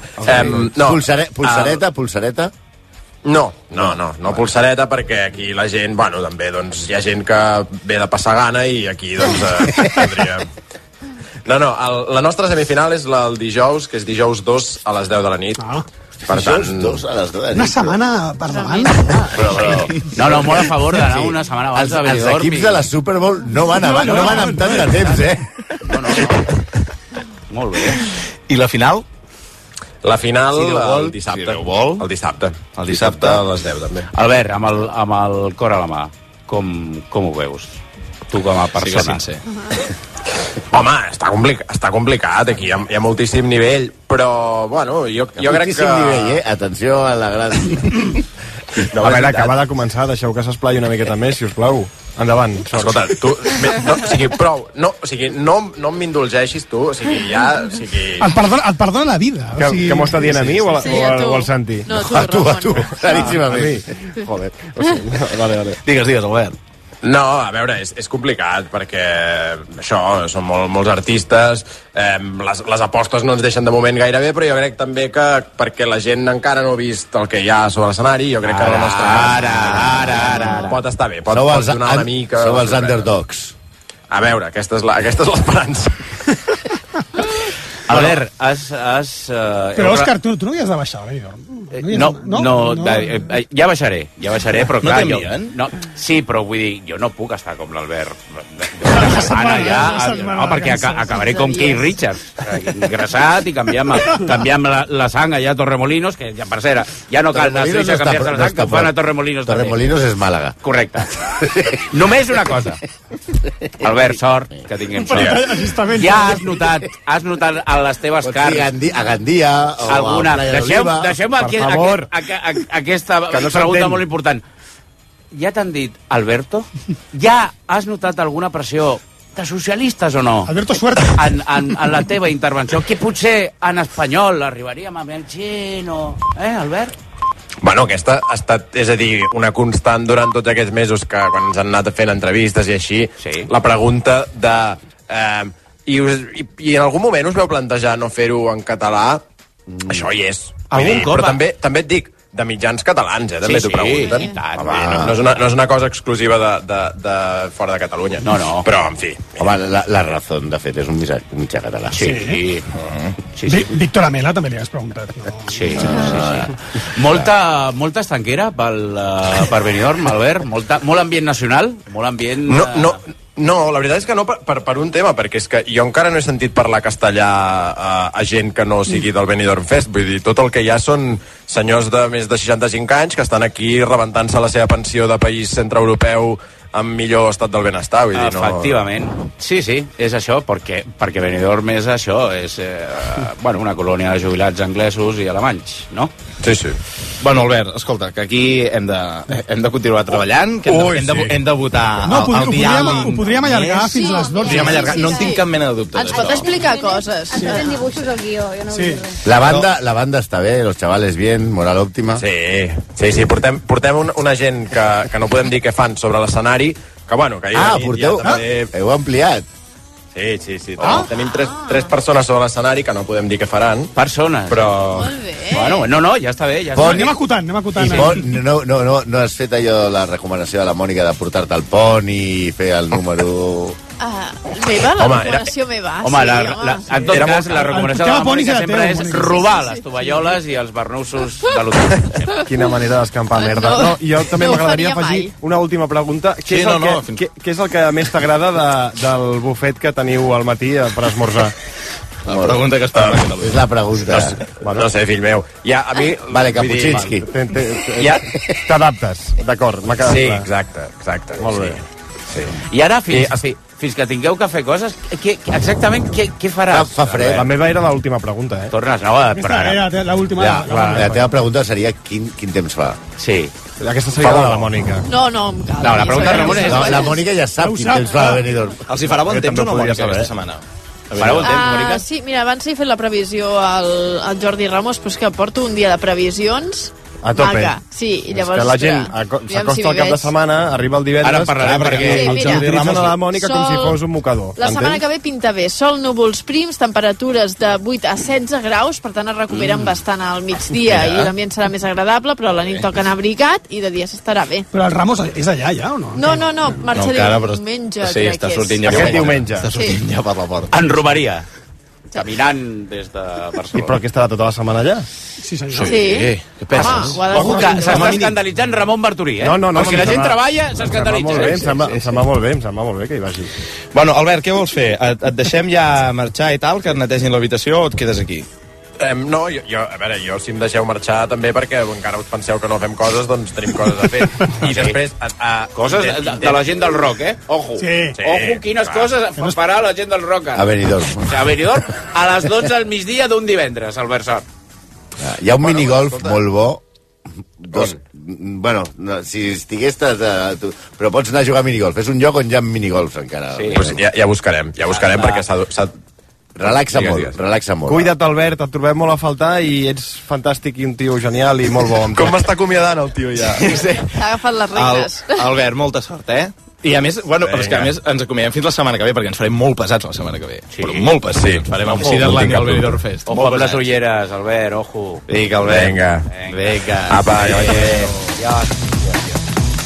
Pulsareta? No, pulsareta, perquè aquí la gent, bueno, també, doncs, hi ha gent que ve de passar gana i aquí, doncs, podria... No, la nostra semifinal és el dijous, que és dijous 2 a les 10 de la nit. Per tant... Una setmana per davant. No, molt a favor d'anar una setmana abans de Benidorm. Els equips de la Super Bowl no van amb tant de temps, Molt bé. I la final? La final el dissabte. El dissabte a les 10, també. Albert, amb el cor a la mà, com ho veus? Tu com a persona. Home, està complicat, aquí hi ha moltíssim nivell, però, bueno, jo crec que... Moltíssim nivell, Atenció a la gran... A veure, acaba de començar, deixeu que s'esplai una miqueta més, si us plau. Endavant, sort. Escolta, tu... No m'indulgeixis, tu, Et perdona la vida. Que m'ho està dient a mi o al Santi? No, a tu, claríssimament. Joder. Vale. Digues, Albert. No, a veure, és complicat perquè això, són molts artistes, les apostes no ens deixen de moment gaire bé, però jo crec també que perquè la gent encara no ha vist el que hi ha sobre l'escenari, jo crec que la nostra pot estar bé, pot donar una mica... Sou els underdogs. A veure, aquesta és l'esperança. Albert, Però, Òscar, tu no havies de baixar, ja baixaré, però clar... No t'envien? Sí, però vull dir, jo no puc estar com l'Albert. Una setmana ja... No, perquè acabaré com Keith Richards, ingressat i canviant la sang allà a Torremolinos, que per cert, ja no cal anar a Suïssa a canviar-se la sang, que ho fan a Torremolinos també. Torremolinos és Màlaga. Correcte. Només una cosa. Albert, sort, que tinguem sort. Ja has notat a les teves cares... A Gandia o alguna... a Playa d'Oliva. Deixeu-me aquesta pregunta molt important. Ja t'han dit Alberto? Ja has notat alguna pressió de socialistes o no? Alberto Suerte. En la teva intervenció, que potser en espanyol arribaríem a Melchino... Albert? Bueno, aquesta ha estat, és a dir, una constant durant tots aquests mesos que quan ens han anat fent entrevistes i així, la pregunta de... I en algun moment us veu plantejar no fer-ho en català? Això hi és. Però també et dic, de mitjans catalans, també t'ho pregunten. No és una cosa exclusiva de fora de Catalunya. No. Però, en fi. Home, la raó, de fet, és un mitjà català. Sí. Víctor Amela també li has preguntat. Sí. Molta estanquera per Benidorm, Albert? Molt ambient nacional? Molt ambient... No, la veritat és que no per un tema, perquè és que jo encara no he sentit parlar castellà a gent que no sigui del Benidorm Fest. Vull dir, tot el que hi ha són senyors de més de 65 anys que estan aquí rebentant-se la seva pensió de país centreeuropeu amb millor estat del benestar. Vull dir, efectivament. Sí, és això, perquè Benidorm és això, és una colònia de jubilats anglesos i alemanys, no? Sí. Bueno, Albert, escolta, que aquí hem de continuar treballant, que hem de votar el diàleg. Ho podríem allargar fins a les 12. No en tinc cap mena de dubte. Ens pot explicar coses. Ens posen dibuixos al guió. La banda està bé, los chavales bien, moral òptima. Sí, portem una gent que no podem dir què fan sobre l'escenari, que porteu? Heu ampliat. Sí. Tenim tres persones sobre l'escenari que no podem dir què faran. Persones? Però... Molt bé. Bueno, ja està bé. Anem acotant. No has fet allò, la recomanació de la Mònica de portar-te al pont i fer el número... Meva, la recomanació meva. En tot cas, la recomanació de la Mònica sempre és robar les tovalloles i els barnussos de l'hotel. Quina manera d'escampar merda. Jo també m'agradaria afegir una última pregunta. Què és el que més t'agrada del bufet que teniu al matí per esmorzar? La pregunta que està és la pregunta. No sé, fill meu. Ja, a mi... Vale, Kapuscinski. T'adaptes, d'acord, m'ha quedat clar. Exacte. Molt bé. I ara, fins que tingueu que fer coses, exactament què faràs? Fa fred. La meva era l'última pregunta, Tornes, l'última. La teva pregunta seria quin temps fa. Sí. Aquesta seria la Mònica. No, em cal. No, la pregunta de Ramon és... La Mònica ja sap quin temps fa a Benidorm. Els hi farà bon temps o no, Mònica, aquesta setmana? Farà bon temps, Mònica? Sí, mira, abans he fet la previsió al Jordi Ramos, però és que porto un dia de previsions a tope. Maca. Sí, i llavors... És que la gent s'acosta al cap de setmana, arriba el divendres... Ara parlarem perquè el Jordi Ramos a la Mònica com si fos un mocador. La setmana que ve pinta bé. Sol, núvols prims, temperatures de 8 a 16 graus, per tant es recuperen bastant al migdia i l'ambient serà més agradable, però a la nit toca anar abrigat i de dia s'estarà bé. Però el Ramos és allà ja o no? No, marxa diumenge, crec que és. Aquest diumenge. Està sortint ja per la porta. En robaria. Caminant des de Barcelona. Però que estarà tota la setmana allà? Sí, senyor. Sí. Què penses? Ojo que s'està escandalitzant Ramon Barturí, No. Perquè la gent treballa, s'escandalitza. Em sembla molt bé que hi vagi. Bueno, Albert, què vols fer? Et deixem ja marxar i tal, que et netegin l'habitació, o et quedes aquí? No, jo si em deixeu marxar també, perquè encara us penseu que no fem coses, doncs tenim coses a fer. I després... Coses de la gent del rock, Ojo. Ojo, quines coses farà la gent del rock. A Benidorm. A Benidorm, a les 12 al migdia d'un divendres, Albert Sort. Hi ha un minigolf molt bo. Bueno, si estigués... Però pots anar a jugar a minigolf. És un lloc on hi ha minigolfs encara. Ja buscarem, perquè s'ha... Relaxa molt. Cuida't, Albert, et trobem molt a faltar i ets fantàstic i un tio genial i molt bo. Com m'està acomiadant el tio ja? S'ha agafat les regnes. Albert, molta sort, I a més, però és que a més ens acomiadem fins la setmana que ve, perquè ens farem molt pesats la setmana que ve. Sí. Però molt pesats. Sí. Ens farem el Ciderland i el Benidorm Fest. Ojo amb les ulleres, Albert, ojo. Vinga, Albert. Vinga. Vinga. Apa, Adiós.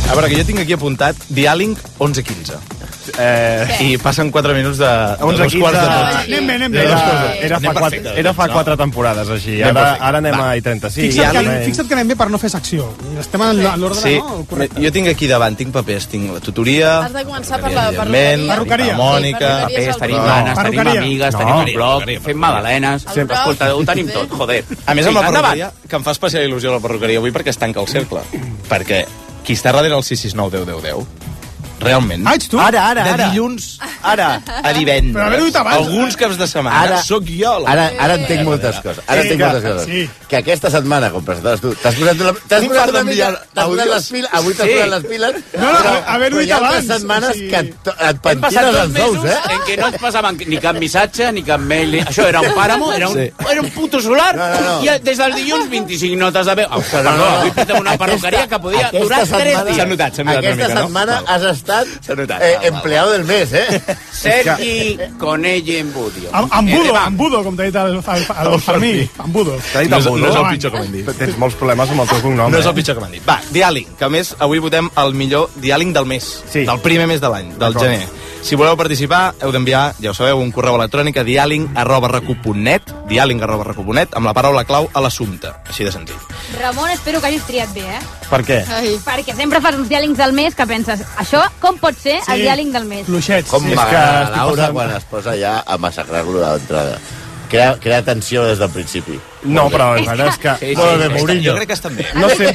A veure, que jo tinc aquí apuntat Diàling 11-15. I passen 4 minuts de 11-15. Anem bé. Era fa 4 temporades, així. Ara anem a I-35. Fixa't que anem bé per no fer secció. Estem en l'ordre, sí. No? Correcte. Jo tinc aquí davant, tinc papers, tinc la tutoria... Has de començar per la perruqueria. La Mònica... Papers, tenim nanes, tenim amigues, tenim un blog, fem magdalenes... Escolta, ho tenim tot, joder. A més, amb la perruqueria, que em fa especial il·lusió la perruqueria avui perquè es tanca el cercle. Perquè qui està darrere el 669 10 10 10 realment. Ets tu? Ara. De dilluns a divendres. Però haver-ho dit abans. Alguns caps de setmana. Soc jo. Ara entenc moltes coses. Sí. Que aquesta setmana, com presentaves tu, t'has posat una mica... Avui t'has posat les piles. No, haver-ho dit abans. Però hi ha altres setmanes que et pentines els ous, en què no et passaven ni cap missatge, ni cap mail. Això era un pàramo, era un puto solar. I des del dilluns 25 notes de veu. Perdó, avui portem una perruqueria que podia durar 3 dies. S'ha notat aquesta setmana has estat empleado del mes, Sergi Conell Embudio. Embudo, com t'ha dit el Fermí. Embudo. No és el pitjor que m'han dit. Tens molts problemes amb el teu cognom. No és el pitjor que m'han dit. Va, Diàling, que a més avui votem el millor Diàling del mes. Del primer mes de l'any, del gener. Si voleu participar, heu d'enviar, ja ho sabeu, un correu electrònic a dialing@recu.net, dialing@recu.net, amb la paraula clau a l'assumpte. Així de sentit. Ramon, espero que hagis triat bé, Per què? Perquè sempre fas uns diàlings al mes que penses, això com pot ser el diàling del mes? Fluixets. Com m'agrada Laura quan es posa ja a massacrar-lo d'entrada. Crea tensió des del principi. No, però és que... Jo crec que estan bé.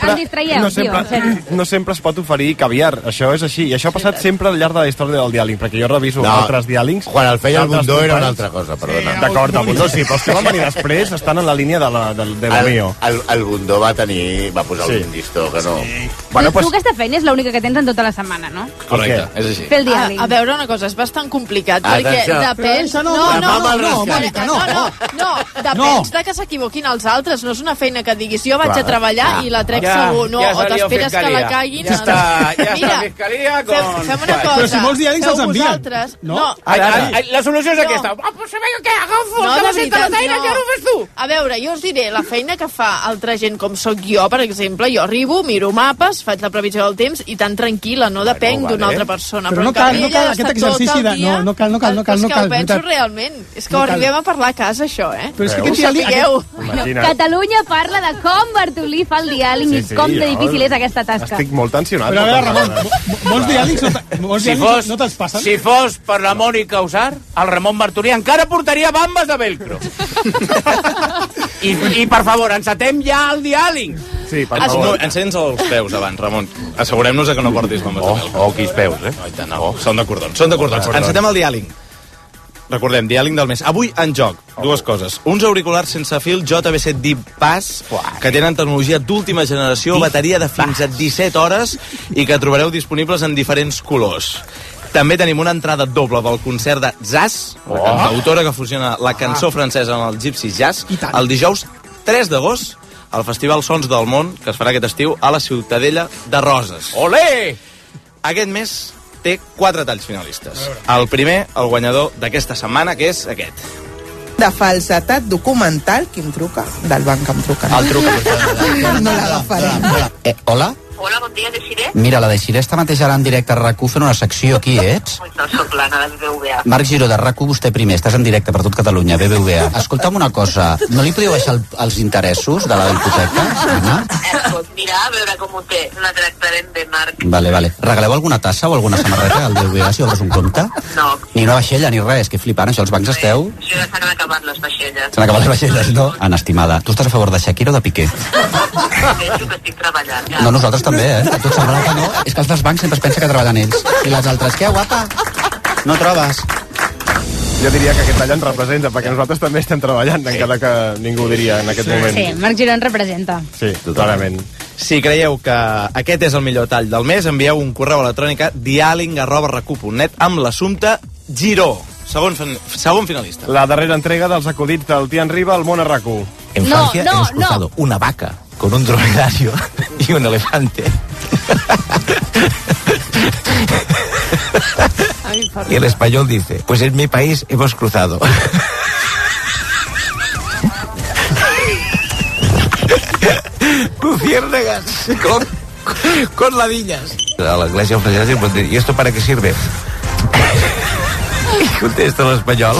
No sempre es pot oferir caviar, això és així. I això ha passat sempre al llarg de la història del diàling, perquè jo reviso altres diàlings... Quan el feia el Bundó era una altra cosa, perdona. D'acord, el Bundó sí, però els que van venir després estan en la línia de lo mío. El Bundó va posar un llistó que no... Tu aquesta feina és l'única que tens en tota la setmana, no? Correcte, és així. Fer el diàling. A veure una cosa, és bastant complicat, perquè depèn... No, depèn de que s'equivoquin els altres, no és una feina que diguis jo vaig a treballar i la trec segur, no, o t'esperes que la caguin. Mira, fem una cosa, però si molts diàlings els envien. No, la solució és aquesta. Pues què, agafo, que vas sentar la feina, ja ho fes tu. A veure, jo us diré, la feina que fa altra gent com sóc jo, per exemple, jo arribo, miro mapes, faig la previsió del temps i tan tranquil·la, no depenc d'una altra persona. Però no cal aquest exercici de... No cal. És que ho penso realment. És que ho arribem a parlar a casa, això, Però és que aquest diàling... Catalunya parla de com Bartolí fa el diàling i com de difícil és aquesta tasca. Estic molt tensionat. Però a veure, Ramon, molts diàlings no te'ls passen? Si fos per la Mònica Usar, el Ramon Bartolí encara portaria bambes de velcro. I per favor, encetem ja el diàling. Sí, per favor. Encens els peus abans, Ramon. Assegurem-nos que no portis bambes de velcro. O quins peus, No, són de cordons. Encetem el diàling. Recordem, diàling del mes. Avui en joc, dues coses. Uns auriculars sense fil JBC Deep Bass, que tenen tecnologia d'última generació, bateria de fins a 17 hores i que trobareu disponibles en diferents colors. També tenim una entrada doble del concert de Zaz, la cantautora que fusiona la cançó francesa amb el Gypsy Jazz, el dijous 3 d'agost, al Festival Sons del Món, que es farà aquest estiu a la Ciutadella de Roses. Olé! Aquest mes té 4 talls finalistes. El primer, el guanyador d'aquesta setmana, que és aquest. De falsetat documental, qui em truca? Del banc em truca. El truca. No l'agafaré. Hola? Hola, bon dia, Desiré. Mira, la Desiré està mateix ara en directe a RAC1 fent una secció. Qui ets? No, soc l'Anna de BBVA. Marc Giró, de RAC1, vostè primer. Estàs en directe per tot Catalunya, BBVA. Escolta'm una cosa, no li podeu baixar els interessos de la hipoteca, Anna? Pues mira, a veure com ho té. La tractarem bé, Marc. Vale. Regaleu alguna tassa o alguna samarreta al BBVA si obres un compte? No. Ni una vaixella ni res, que flipant, això, els bancs esteu... Això ja s'han acabat les vaixelles. S'han acabat les vaixelles, no? Anna, estimada, tu estàs a favor de Shakira o de Piqué? Penso que estic treballant. Ja. No, nosaltres també, Tu et semblarà que no? És que els dels bancs sempre es pensa que treballen ells. I les altres, què, guapa? No trobes? Jo diria que aquest tall ens representa, perquè nosaltres també estem treballant, encara que ningú ho diria en aquest moment. Sí, Marc Giró ens representa. Sí, clarament. Si creieu que aquest és el millor tall del mes, envieu un correu electrònic a dialing@recu.net amb l'assumpte Giró. Segon finalista. La darrera entrega dels acudits del Tian Riba al món a RAC1. En Francia hemos cruzado una vaca con un dromedario y un elefante. Y el español dice, pues en mi país hemos cruzado. Luciérnagas con ladillas. a l'anglès hi ha una frase que pot dir, ¿y esto para qué sirve? Y contesta l'espanyol.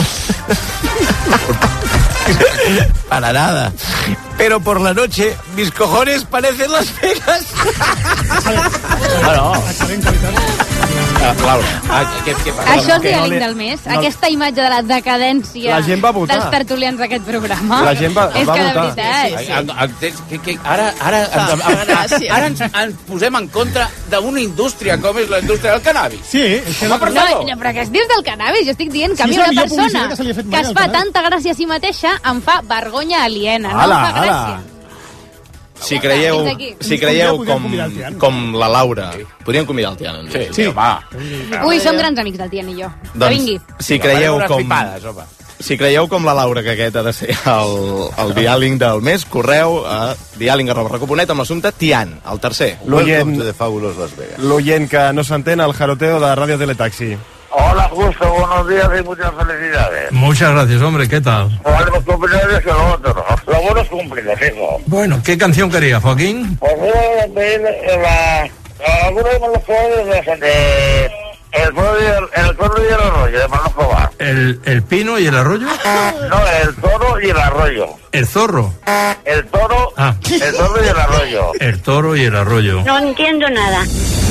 Para nada. Pero por la noche, mis cojones parecen Las Vegas. Bueno. Laura, què passa? Això és diàleg del mes. Aquesta imatge de la decadència dels tertulians d'aquest programa. La gent va és que de votar. veritat. Ara ens posem en contra d'una indústria com és la indústria del cannabis. Sí, és que No, però què es dius del cannabis? Jo estic dient que a mi una persona que es fa tanta gràcia a si mateixa em fa vergonya aliena. No em fa gràcia. Si creieu com la Laura, podríem convidar el Tian. Sí, va. Ui, som grans amics del Tian i jo. Que vingui. Si creieu com la Laura que aquest ha de ser el diàleg del mes, correu a diàleg@recuponet amb l'assumpte Tian, el tercer. L'oient que no s'entén, el jaroteo de Radio Teletaxi. Hola, Justo, buenos días y muchas felicidades. Muchas gracias, hombre, ¿qué tal? Vale, los cumpleaños que lo otro. Los buenos cumpleaños, hijo. Bueno, ¿qué canción quería, Joaquín? Pues voy a pedir algunos de los jugadores de el toro y el arroyo, de Manos Cobar. ¿El pino y el arroyo? No, el toro y el arroyo. ¿El zorro? El toro, el toro y el arroyo. El toro y el arroyo. No entiendo nada.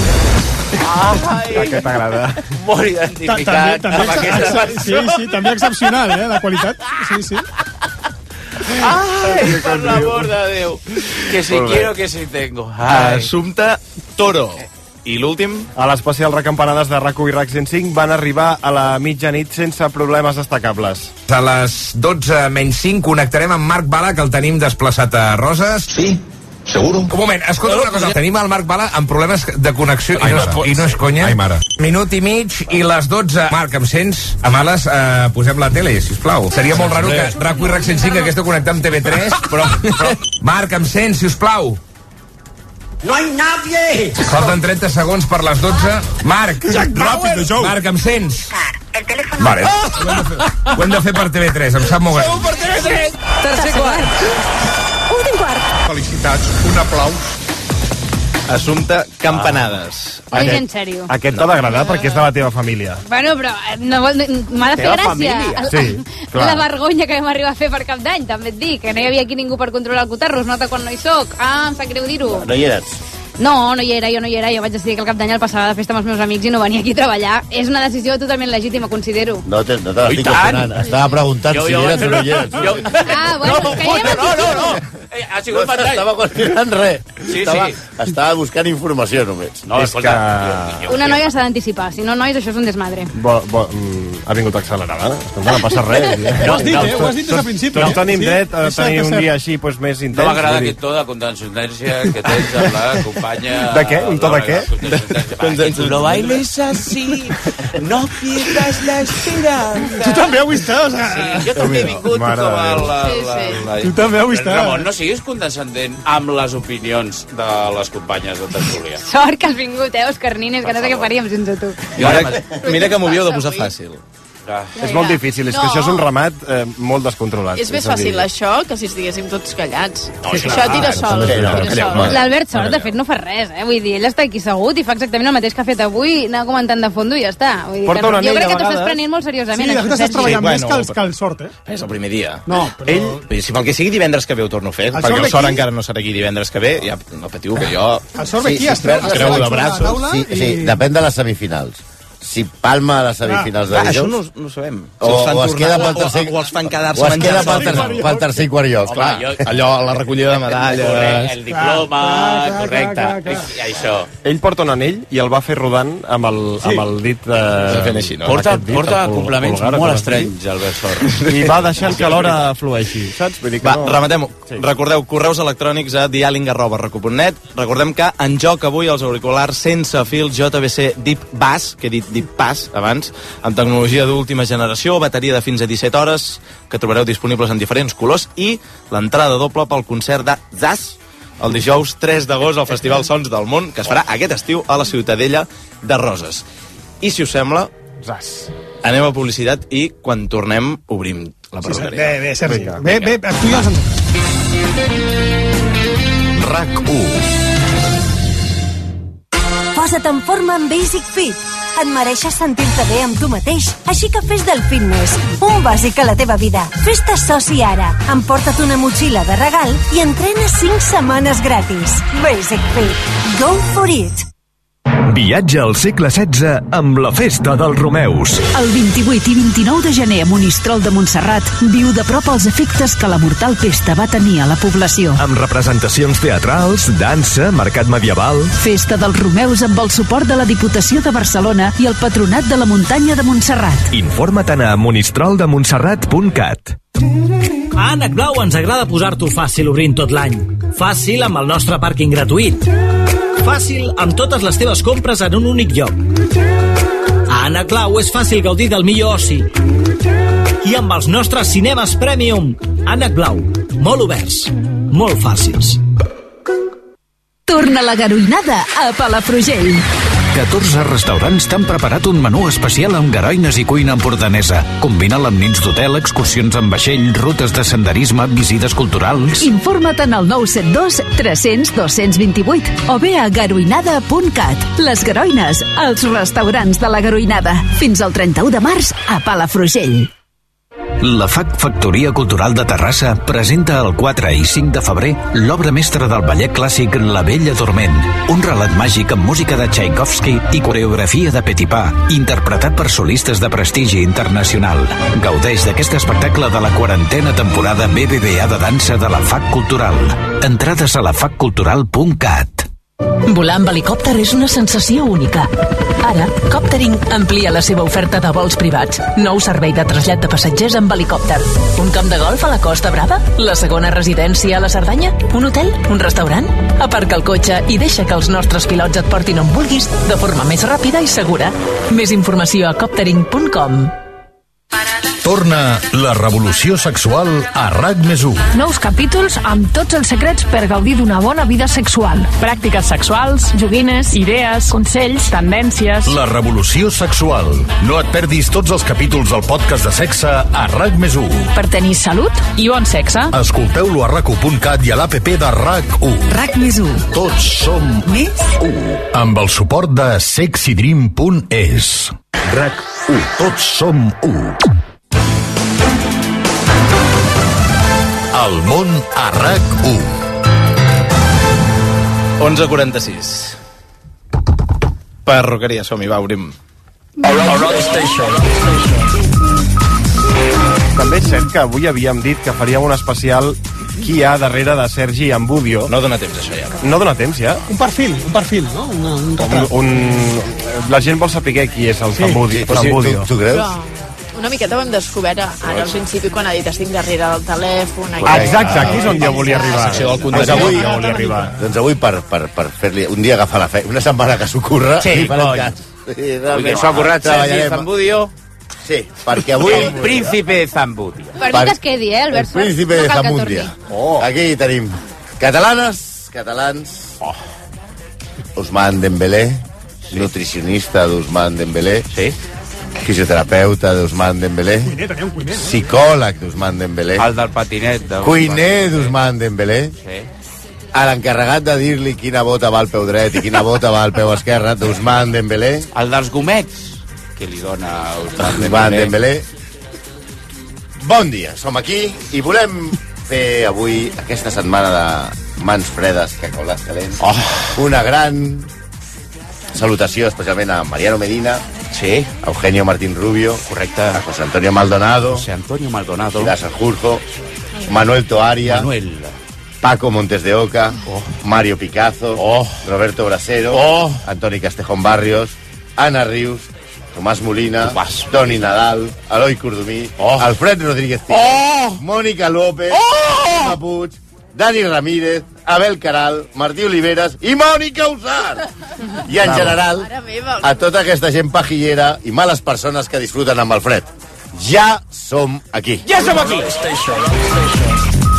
Què t'agrada? Molt identificat amb aquesta cançó. Sí, també excepcional, la qualitat. Sí. Ai, per l'amor de Déu. Que si quiero, que si tengo. Assumpte Toro. I l'últim? A l'especial recampanades de RAC1 i RAC 105 van arribar a la mitjanit sense problemes destacables. A les 12 menys 5 connectarem amb Marc Bala, que el tenim desplaçat a Roses. Sí. Seguro? Un moment, escolta una cosa. Tenim el Marc Bala amb problemes de connexió i no és conya. Ai, mare. Minut i mig i les 12. Marc, em sents? A males, posem la tele, sisplau. Seria molt raro que RAC1 i RAC 105 aquesta connectar amb TV3, però... Marc, em sents, sisplau? No hay nadie! Falten 30 segons per les 12. Marc! Ràpid, Jou! Marc, em sents? Vale. Ho hem de fer per TV3, em sap molt greu. Per TV3! Tercer quart. Últim quart. Felicitats, un aplaus. Assumpte Campanades. Oi, en sèrio. Aquest t'ha d'agradar perquè és de la teva família. Bueno, però m'ha de fer gràcia. Sí, clar. La vergonya que vam arribar a fer per Cap d'Any, també et dic, que no hi havia aquí ningú per controlar el cotarro, es nota quan no hi soc. Em sap greu dir-ho. No hi eres? No hi era, jo vaig decidir que el Cap d'Any el passava de festa amb els meus amics i no venia aquí a treballar. És una decisió totalment legítima, considero. No te l'estic qüestionant. Estava preguntant si hi eres o no hi eres. Bueno, que hi No. Ha sigut fantàstic. Estava qüestionant res. Sí. Estava buscant informació només. No, és que... Una noia s'ha d'anticipar, si no, nois, això és un desmadre. Ha vingut accelerada, no passa res. Ho has dit, ho has dit des del principi. Tots tenim dret a tenir un dia així més intens. No m'agrada aquest to de condescendència que tens amb la companya... De què? Un to de què? No bailes así, no pierdas la esperanza. Tu també avui estàs. Sí, jo també he vingut com a... Tu també avui estàs. Ramon, no siguis condescendent amb les opinions de les companyes de tertúlia. Sort que has vingut, Òscar Nines, que no sé què faríem sense tu. Mira que m'ho havíeu de posar fàcil. És molt difícil, és que això és un ramat molt descontrolat. És més fàcil això que si estiguéssim tots callats. Això tira sol. L'Albert Sort, de fet, no fa res, Vull dir, ell està aquí assegut i fa exactament el mateix que ha fet avui, anar comentant de fondo i ja està. Vull dir, jo crec que t'ho estàs prenent molt seriosament. Sí, de fet estàs treballant més que el Sort, És el primer dia. No, però... Si pel que sigui divendres que ve ho torno a fer, perquè el Sort encara no serà aquí divendres que ve, ja no patiu que jo... El Sort ve aquí, es treu de braços. Sí, depèn de les semifinals. Si palma a les semifinals de dijous... Això no ho sabem. O es queda pel tercer... O els fan quedar-se o es queda pel tercer quart lloc. Allò, la recollida de medalles... El diploma, correcte. Això. Ell porta un anell i el va fer rodant amb el dit de... Porta complements molt estrenys, Albert Sort. I va deixant que l'hora flueixi, saps? Va, rematem-ho. Recordeu, correus electrònics a dialing@recuponet. Recordem que en joc avui els auriculars sense fil JBC Deep Bass, que he dit Deep Pass abans, amb tecnologia d'última generació, bateria de fins a 17 hores, que trobareu disponibles en diferents colors, i l'entrada doble pel concert de Zaz el dijous 3 d'agost al Festival Sons del Món, que es farà aquest estiu a la Ciutadella de Roses. I si us sembla, anem a publicitat i quan tornem obrim la perruqueria. Bé, Sergi. Bé, tu ja els RAC1 Posa't en forma amb Basic Fit. Et mereixes sentir-te bé amb tu mateix, així que fes del fitness un bàsic a la teva vida. Fes-te soci ara. Emporta't una motxilla de regal i entrena 5 setmanes gratis. Basic Fit. Go for it! Viatge al segle XVI amb la Festa dels Romeus. El 28 i 29 de gener a Monistrol de Montserrat viu de prop els efectes que la mortal pesta va tenir a la població. Amb representacions teatrals, dansa, mercat medieval... Festa dels Romeus amb el suport de la Diputació de Barcelona i el Patronat de la Muntanya de Montserrat. Informa't a monistroldemontserrat.cat. A Ànec Blau ens agrada posar-t'ho fàcil obrint tot l'any. Fàcil amb el nostre pàrquing gratuït. Fàcil amb totes les teves compres en un únic lloc. A Ànec Blau és fàcil gaudir del millor oci. I amb els nostres cinemes Premium. Ànec Blau, molt oberts, molt fàcils. Torna la garoinada a Palafrugell. 14 restaurants t'han preparat un menú especial amb garoines i cuina empordanesa. Combina-la amb nits d'hotel, excursions amb vaixell, rutes de senderisme, visites culturals... Informa't en el 972 300 228 o bé a garoinada.cat. Les Garoines, els restaurants de la Garoinada. Fins al 31 de març a Palafrugell. La FAC Factoria Cultural de Terrassa presenta el 4 i 5 de febrer l'obra mestra del ballet clàssic La Bella Dorment, un relat màgic amb música de Tchaikovsky i coreografia de Petipa, interpretat per solistes de prestigi internacional. Gaudeix d'aquest espectacle de la 40a temporada BBVA de dansa de la FAC Cultural. Entrades a lafaccultural.cat. Volar amb helicòpter és una sensació única. Ara, Coptering amplia la seva oferta de vols privats. Nou servei de trasllat de passatgers amb helicòpter. Un camp de golf a la Costa Brava? La segona residència a la Cerdanya? Un hotel? Un restaurant? Aparca el cotxe i deixa que els nostres pilots et portin on vulguis de forma més ràpida i segura. Més informació a coptering.com. Torna la revolució sexual a RAC+1. Nous capítols amb tots els secrets per gaudir d'una bona vida sexual. Pràctiques sexuals, joguines, idees, consells, tendències... La revolució sexual. No et perdis tots els capítols del podcast de sexe a RAC+1. Per tenir salut i bon sexe. Escolteu-lo a RAC1.cat i a l'APP de RAC1. RAC+1. Tots som més 1. Amb el suport de sexydream.es. RAC1. Tots som 1. El món a RAC1. 11:46. Perruqueria, som-hi, va, obrim. També és cert que avui havíem dit que faríem un especial qui hi ha darrere de Sergi Ambudio. No dona temps, això, ja. No dona temps, ja? Un perfil, no? Un retrat. La gent vol saber qui és el Ambudio. Sí, tu creus? Però una miqueta ho hem descobert ara al principi quan ha dit estic darrere del telèfon. Exacte, aquí és on jo volia arribar. Doncs avui per fer-li un dia agafar la feina, una setmana que s'ocorre, sí, perquè s'ha currat Sergi Zambudio. Sí, perquè avui... El príncipe de Zambudio. Per mi que es quedi, Albert? El príncipe de Zambudio. Aquí tenim catalans, Ousmane Dembélé, nutricionista d'Ousmane Dembélé, fisioterapeuta d'Ousmane Dembélé, psicòleg d'Ousmane Dembélé, el del patinet, cuiner d'Ousmane Dembélé, l'encarregat de dir-li quina bota va al peu dret i quina bota va al peu esquerre d'Ousmane Dembélé, el dels gomets que li dona Ousmane Dembélé. Bon dia, som aquí i volem fer avui, aquesta setmana de mans fredes que coles calents, una gran salutació especialment a Mariano Medina, a Eugenio Martín Rubio, correcte, a José Antonio Maldonado, Pilar Sanjurjo, Manuel Toaria, Paco Montes de Oca, Mario Picazo, Roberto Brasero, Antoni Castejón Barrios, Ana Rius, Tomàs Molina, Toni Nadal, Eloi Cordomí, Alfred Rodríguez Pérez, Mònica López, Emma Puig, Dani Ramírez, Abel Caral, Martí Oliveres i Mònica Usar. I en general, a tota aquesta gent pajillera i males persones que disfruten amb el fred. Ja som aquí. Ja som aquí! I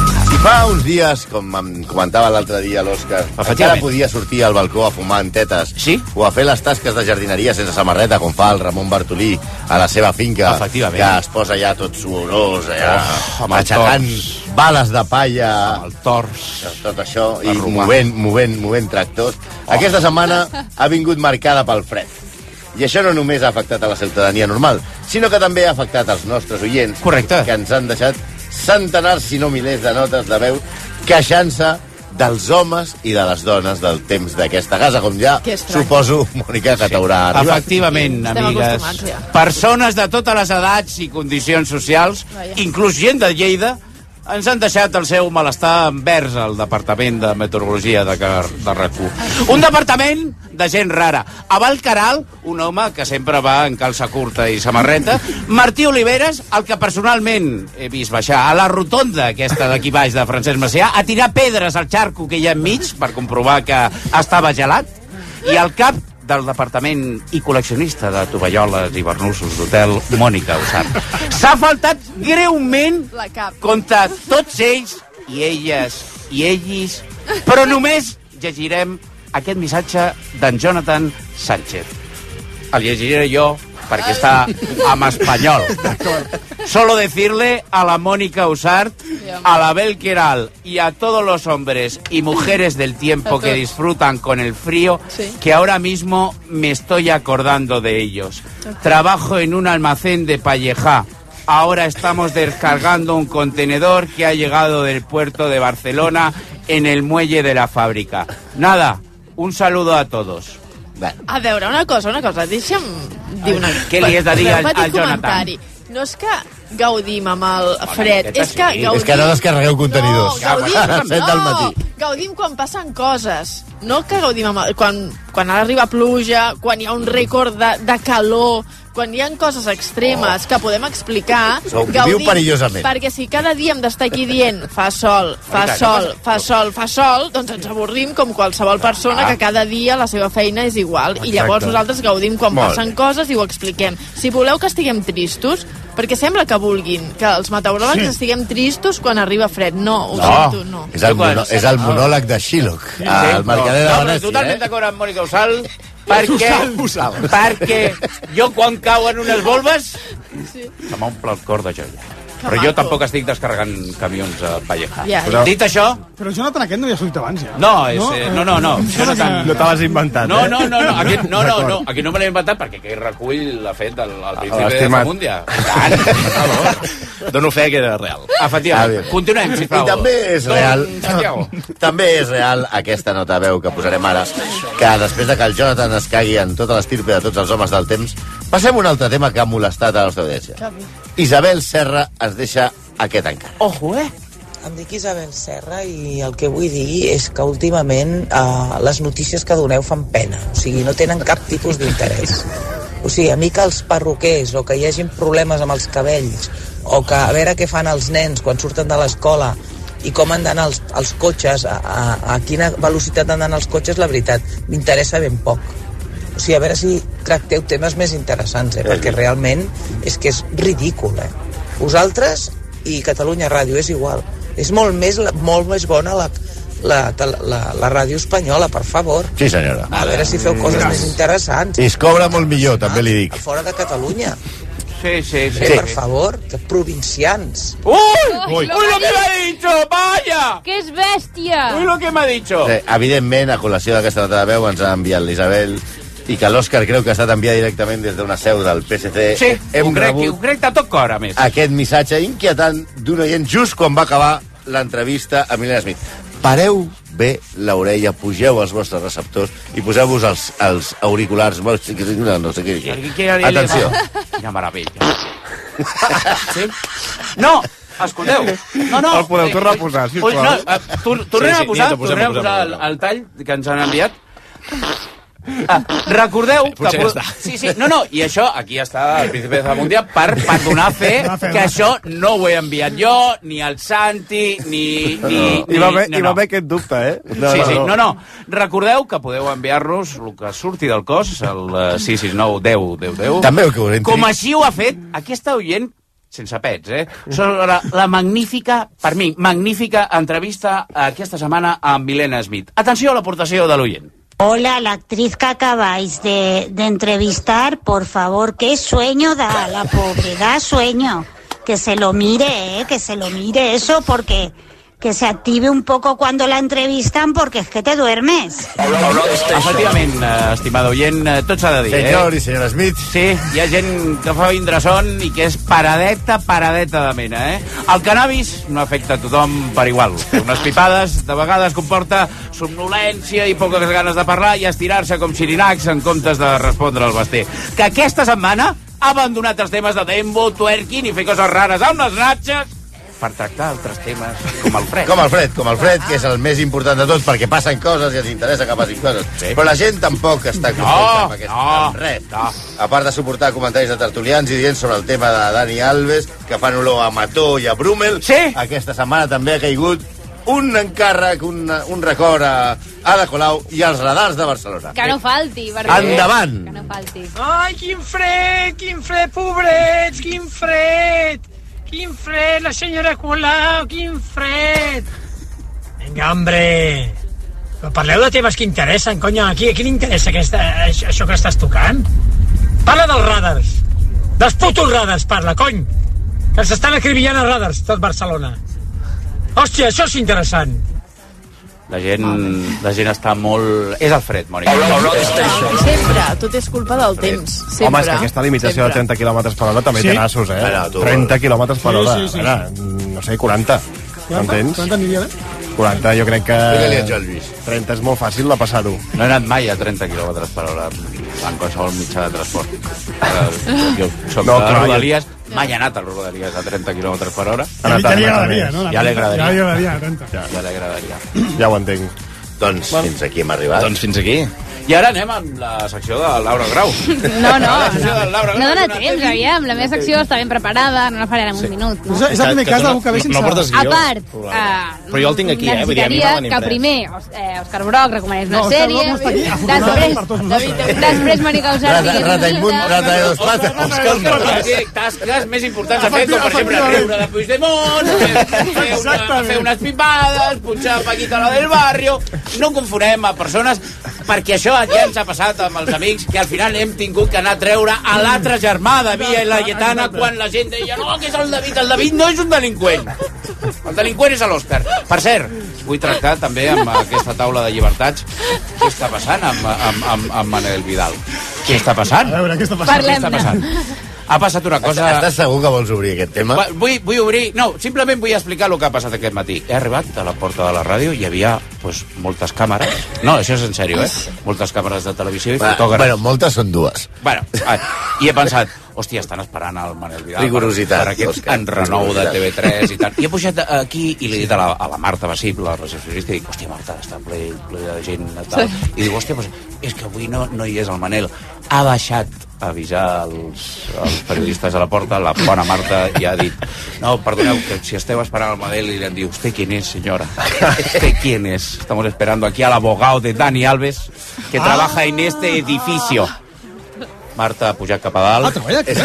Fa uns dies, com em comentava l'altre dia l'Òscar, encara podia sortir al balcó a fumar en tetes o a fer les tasques de jardineria sense samarreta, com fa el Ramon Bartolí a la seva finca, que es posa ja tot suorós, aixecant bales de palla, el tors, tot això, i movent tractors. Aquesta setmana ha vingut marcada pel fred. I això no només ha afectat a la ciutadania normal, sinó que també ha afectat als nostres oients, que ens han deixat centenars, si no milers, de notes de veu queixant-se dels homes i de les dones del temps d'aquesta casa, com ja suposo, Mònica, que t'haurà arribat. Efectivament, amigues. Persones de totes les edats i condicions socials, inclús gent de Lleida, ens han deixat el seu malestar envers el Departament de Meteorologia de RAC1. Un departament de gent rara. Abel Caral, un home que sempre va en calça curta i samarreta. Martí Oliveres, el que personalment he vist baixar a la rotonda aquesta d'aquí baix de Francesc Macià, a tirar pedres al xarco que hi ha enmig per comprovar que estava gelat. I al cap del departament i col·leccionista de tovalloles i barnussos d'hotel, Mònica Usart. S'ha faltat greument contra tots ells i elles i ells, però només llegirem aquest missatge d'en Jonathan Sánchez. El llegiré jo perquè està en espanyol. Solo decirle a la Mónica Usart, a la Abel Queral y a todos los hombres y mujeres del tiempo que disfrutan con el frío, que ahora mismo me estoy acordando de ellos. Trabajo en un almacén de Pallejá. Ahora estamos descargando un contenedor que ha llegado del puerto de Barcelona en el muelle de la fábrica. Nada, un saludo a todos. A veure, una cosa, deixa'm dir una cosa. Què li has de dir al Jonathan? No és que gaudim amb el fred, és que gaudim... És que no descarregueu contenidors. Gaudim quan passen coses. No que gaudim amb quan arriba pluja, quan hi ha un rècord de calor, quan hi ha coses extremes que podem explicar, viu perillosament. Perquè si cada dia hem d'estar aquí dient fa sol, doncs ens avorrim com qualsevol persona que cada dia la seva feina és igual. I llavors nosaltres gaudim quan passen coses i ho expliquem. Si voleu que estiguem tristos, perquè sembla que vulguin que els meteoròlegs estiguem tristos quan arriba fred. No, ho sento, no. És el monòleg de Shylock, el mercader de Venècia. Totalment d'acord amb Mònica Usalt, perquè jo quan cauen unes volves se m'omple el cor de joia. Però jo tampoc estic descarregant camions a Pallejá. Dit això... Però Jonathan aquest no havia sortit abans, ja. No. No t'has inventat, No, aquí no me l'he inventat perquè aquell recull l'ha fet el príncipe de Famúndia. Dono fe que era real. Efectivament. Continuem, sisplau. I també és real aquesta nota veu que posarem ara, que després de que el Jonathan es cagui en tota l'estirpe de tots els homes del temps, passem un altre tema que ha molestat a la nostra audiència. Isabel Serra es deixa aquest encara. Ojo, Em dic Isabel Serra i el que vull dir és que últimament les notícies que doneu fan pena. O sigui, no tenen cap tipus d'interès. O sigui, a mi que els perruquers o que hi hagin problemes amb els cabells o que a veure què fan els nens quan surten de l'escola i com han d'anar els cotxes, a quina velocitat han d'anar els cotxes, la veritat, m'interessa ben poc. O sigui, a veure si tracteu temes més interessants, perquè realment és que és ridícul, Vosaltres i Catalunya Ràdio és igual. És molt més bona la ràdio espanyola, per favor. Sí, senyora. A veure si feu coses més interessants. I es cobra molt millor, també li dic. Fora de Catalunya. Sí. Per favor, que provincians. ¡Uy! ¡Lo que me ha dicho! ¡Vaya! ¡Que es bestia! ¡Uy, lo que m'ha dicho! Evidentment, a col·lació d'aquesta nota de veu ens ha enviat l'Isabel i que l'Òscar creu que ha estat enviat directament des d'una seu del PSC. Sí, ho crec de tot cor, a més. Aquest missatge inquietant d'un oient just quan va acabar l'entrevista a Milena Smith. Pareu bé l'orella, pugeu els vostres receptors i poseu-vos els auriculars. No sé què. Atenció. Quina meravella. Sí? No, escolteu. No. El podeu tornar a posar, sisplau. Tornem a posar el tall que ens han enviat. Recordeu que... Sí, i això, aquí està el príncipe de Famúndia per donar fe que això no ho he enviat jo, ni el Santi, ni... Hi va haver aquest dubte, Sí. Recordeu que podeu enviar-nos el que surti del cos, el 669 10 10 10. També que ho com així ho ha fet aquesta oient sense pets, sobre la magnífica, per mi, magnífica entrevista aquesta setmana amb Milena Smith. Atenció a l'aportació de l'oient. Hola, la actriz que acabáis de entrevistar, por favor, qué sueño da la pobre, da sueño. Que se lo mire eso, porque que se active un poco cuando la entrevistan, porque es que te duermes. Efectivament, estimada oient, tot s'ha de dir, Senyor i senyora Smith. Sí, hi ha gent que fa vindre son i que és paradeta de mena, El cannabis no afecta a tothom per igual. Unes pipades de vegades comporta somnolència i poques ganes de parlar i estirar-se com xirinacs en comptes de respondre al basté. Que aquesta setmana ha abandonat els temes de dembo, twerking i fer coses rares amb les natxes per tractar altres temes com el fred. Com el fred, que és el més important de tots, perquè passen coses i ens interessa que passin coses. Sí. Però la gent tampoc està contenta amb res. A part de suportar comentaris de tertulians i dient sobre el tema de Dani Alves, que fan olor a Mató i a Brummel, aquesta setmana també ha caigut un encàrrec, un record a Ada Colau i als radars de Barcelona. Que no falti. Endavant! Que no falti. Ai, quin fred, pobrets, quin fred, la senyora Colau, quin fred. Vinga, hombre, però parleu de temes que interessen, conya, a qui li interessa això que estàs tocant? Parla dels radars, dels putos radars, parla, cony, que ens estan acribillant a radars, tot Barcelona. Hòstia, això és interessant. La gent està molt... És el fred, Mònica. Sempre, tot és culpa del temps. Sempre. Home, és que aquesta limitació de 30 km per hora també té nassos, 30 km per hora. Sí. No sé, 40. M'entens? 40 aniria bé. 40, jo crec que... 30 és molt fàcil de passar-ho. No he anat mai a 30 km per hora en qualsevol mitjà de transport. Jo soc de Rodalies, mai he anat a Rodalies a 30 km per hora. Ja li agradaria, no? Ja li agradaria. Ja li agradaria. Ja ho entenc. Doncs fins aquí hem arribat. Doncs fins aquí. I ara anem amb la secció de Laura Grau. No dona temps, aviam. La meva secció està ben preparada, no la faré en un minut. No? És el primer cas d'algú que ve sense... No portes guió. A part, però jo el tinc aquí, vull dir, a mi me l'han que primer Òscar Broc recomanés una sèrie, després Mònica Usart Rata de dos patas. Tasques més importants a fer, com per exemple riure de Puigdemont, fer unes pipades, punxar Paquita la del barrio. No confonem a persones, perquè això ja ens ha passat amb els amics, que al final hem tingut que anar a treure a l'altre germà de Via i la Lletana quan la gent deia no, que és el David no és un delinqüent, el delinqüent és l'Òscar. Per cert, vull tractar també amb aquesta taula de llibertats què està passant amb Manel Vidal. Què està passant? A veure, què està passant? Ha passat una cosa... Estàs segur que vols obrir aquest tema? Vull obrir... No, simplement vull explicar el que ha passat aquest matí. He arribat a la porta de la ràdio i hi havia moltes càmeres. No, això és en sèrio, moltes càmeres de televisió i fotògrafs. Bueno, moltes són dues. Bueno, i he pensat, hòstia, estan esperant el Manel Vidal rigorositat, per aquest enrenou de TV3 i tal. I he pujat aquí i li he dit a la Marta Basip, la recepcionista, i dic, hòstia, Marta, està ple de gent tal. I dic, hòstia, és que avui no hi és el Manel. Ha baixat a avisar els periodistes a la porta, la bona Marta, i ha dit, no, perdoneu, que si esteu esperant al Manel, i li han dit, ¿usted quién es, señora? ¿Usted quién es? Estamos esperando aquí al abogado de Dani Alves, que trabaja en este edificio. Marta ha pujat cap a dalt.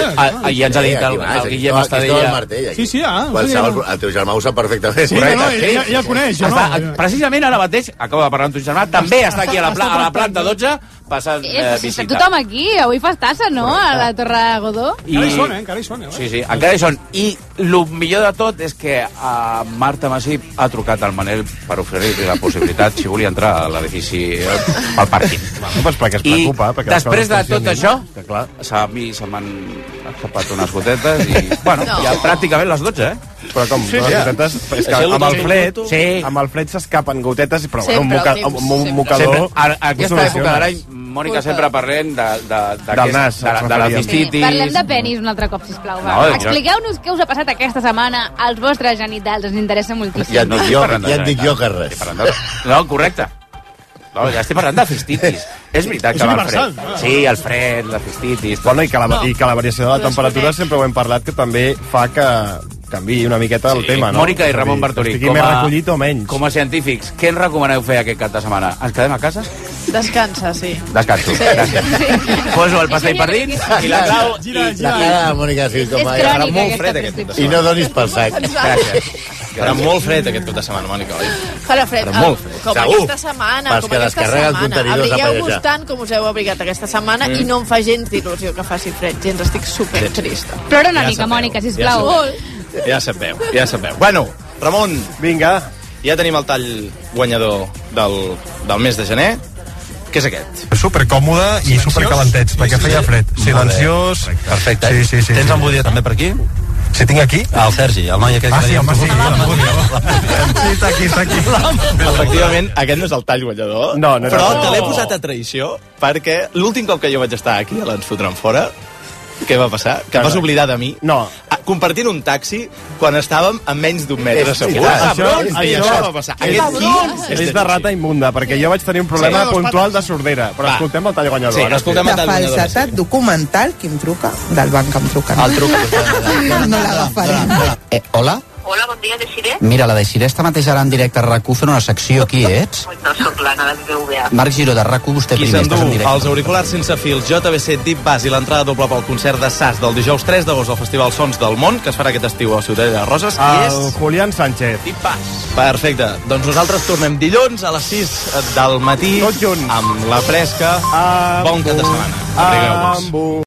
I ens ha dit el Guillem Estadella. Sí, el teu germà ho sap perfectament. Sí, ja el coneix. Precisament ara mateix, acabo de parlar amb tu germà, també està aquí a la planta 12, passant visita. Tothom aquí, avui fas tassa, no? A la Torre Godó. Encara hi són, Sí, encara hi són. I el millor de tot és que Marta Masip ha trucat al Manel per oferir-li la possibilitat, si volia entrar a l'edifici al pàrquing. Perquè es preocupa. I després de tot això, a mi se m'han escapat unes gotetes i, bueno, ja pràcticament les 12, Però com, gotetes, és que amb el fred s'escapen gotetes, però un mocador... Aquesta època de l'any, Mònica, sempre parlem de la cistitis... Parlem de penis un altre cop, sisplau. Expliqueu-nos què us ha passat aquesta setmana als vostres genitals, ens interessa moltíssim. Ja et dic jo que res. No, correcte. No, ja estic parlant de cistitis. És veritat que va el fred. Sí, el fred, la cistitis... Bueno, i que la variació de la temperatura sempre ho hem parlat, que també fa que canviï una miqueta el tema, no? Mònica i Ramon Bartolí, estigui més recollit o menys. Com a científics, què ens recomaneu fer aquest cap de setmana? Ens quedem a casa? Descansa, sí. Descanso, gràcies. Poso el pastell per dins i la clau... Gira. La cara de Mònica sí, com És crònica, molt aquesta fred, aquest prescripció. I no donis pel sac. Gràcies. Era molt fred aquest cap de setmana, Mònica, oi? Farà fred. Era molt fred. Com Segur. aquesta setmana, Pas com que aquesta descarrega el setmana. contenidor s'ha Abrigueu-vos pallejar. tant com us heu abrigat aquesta setmana i no em fa gens d'il·lusió que faci fred. Gens, estic super trista. Plora una Ja mica, sabeu. Mònica, sisplau. Ja sabeu. Bueno, Ramon, Vinga. ja tenim el tall guanyador del mes de gener. Què és aquest? Supercòmode i supercalentets, perquè feia fred. Silenciós. Perfecte. Sí. Tens l'Embúdia també per aquí? Si tinc aquí? El Sergi, el noi aquell Ah, que sí, dèiem home, tu. sí, Sí, està aquí. Efectivament, aquest no és el tall guanyador, No, no és però el tall. te l'he posat a traïció perquè l'últim cop que jo vaig estar aquí a l'Ens Fotran Fora, què va passar? Que et vas oblidar de mi? No. Compartint un taxi quan estàvem a menys d'un metre segur. Això va passar. Aquest qui és de rata immunda, perquè jo vaig tenir un problema puntual de sordera. Però escoltem el tall guanyador. Sí, escoltem el tall guanyador. La falsetat documental que em truca, del banc que em truca. El truc. No l'agafaré. Hola? Hola, bon dia, Desiré. Mira, la Desiré està mateix ara en directe a RAC1 fent una secció. Qui ets? No soc l'Anna del BBVA. Marc Giró, de RAC1, vostè Qui primer, s'endú estàs en directe. els auriculars sense fils JBC Deep Bass i l'entrada doble pel concert de SAS del dijous 3 d'agost al Festival Sons del Món, que es farà aquest estiu a Ciutadella de Roses, i El és Julián Sánchez. Deep Bass. Perfecte. Doncs nosaltres tornem dilluns a les 6 del matí Tots junts. amb la fresca. Bon cap de setmana. Abrigueu-vos. Amb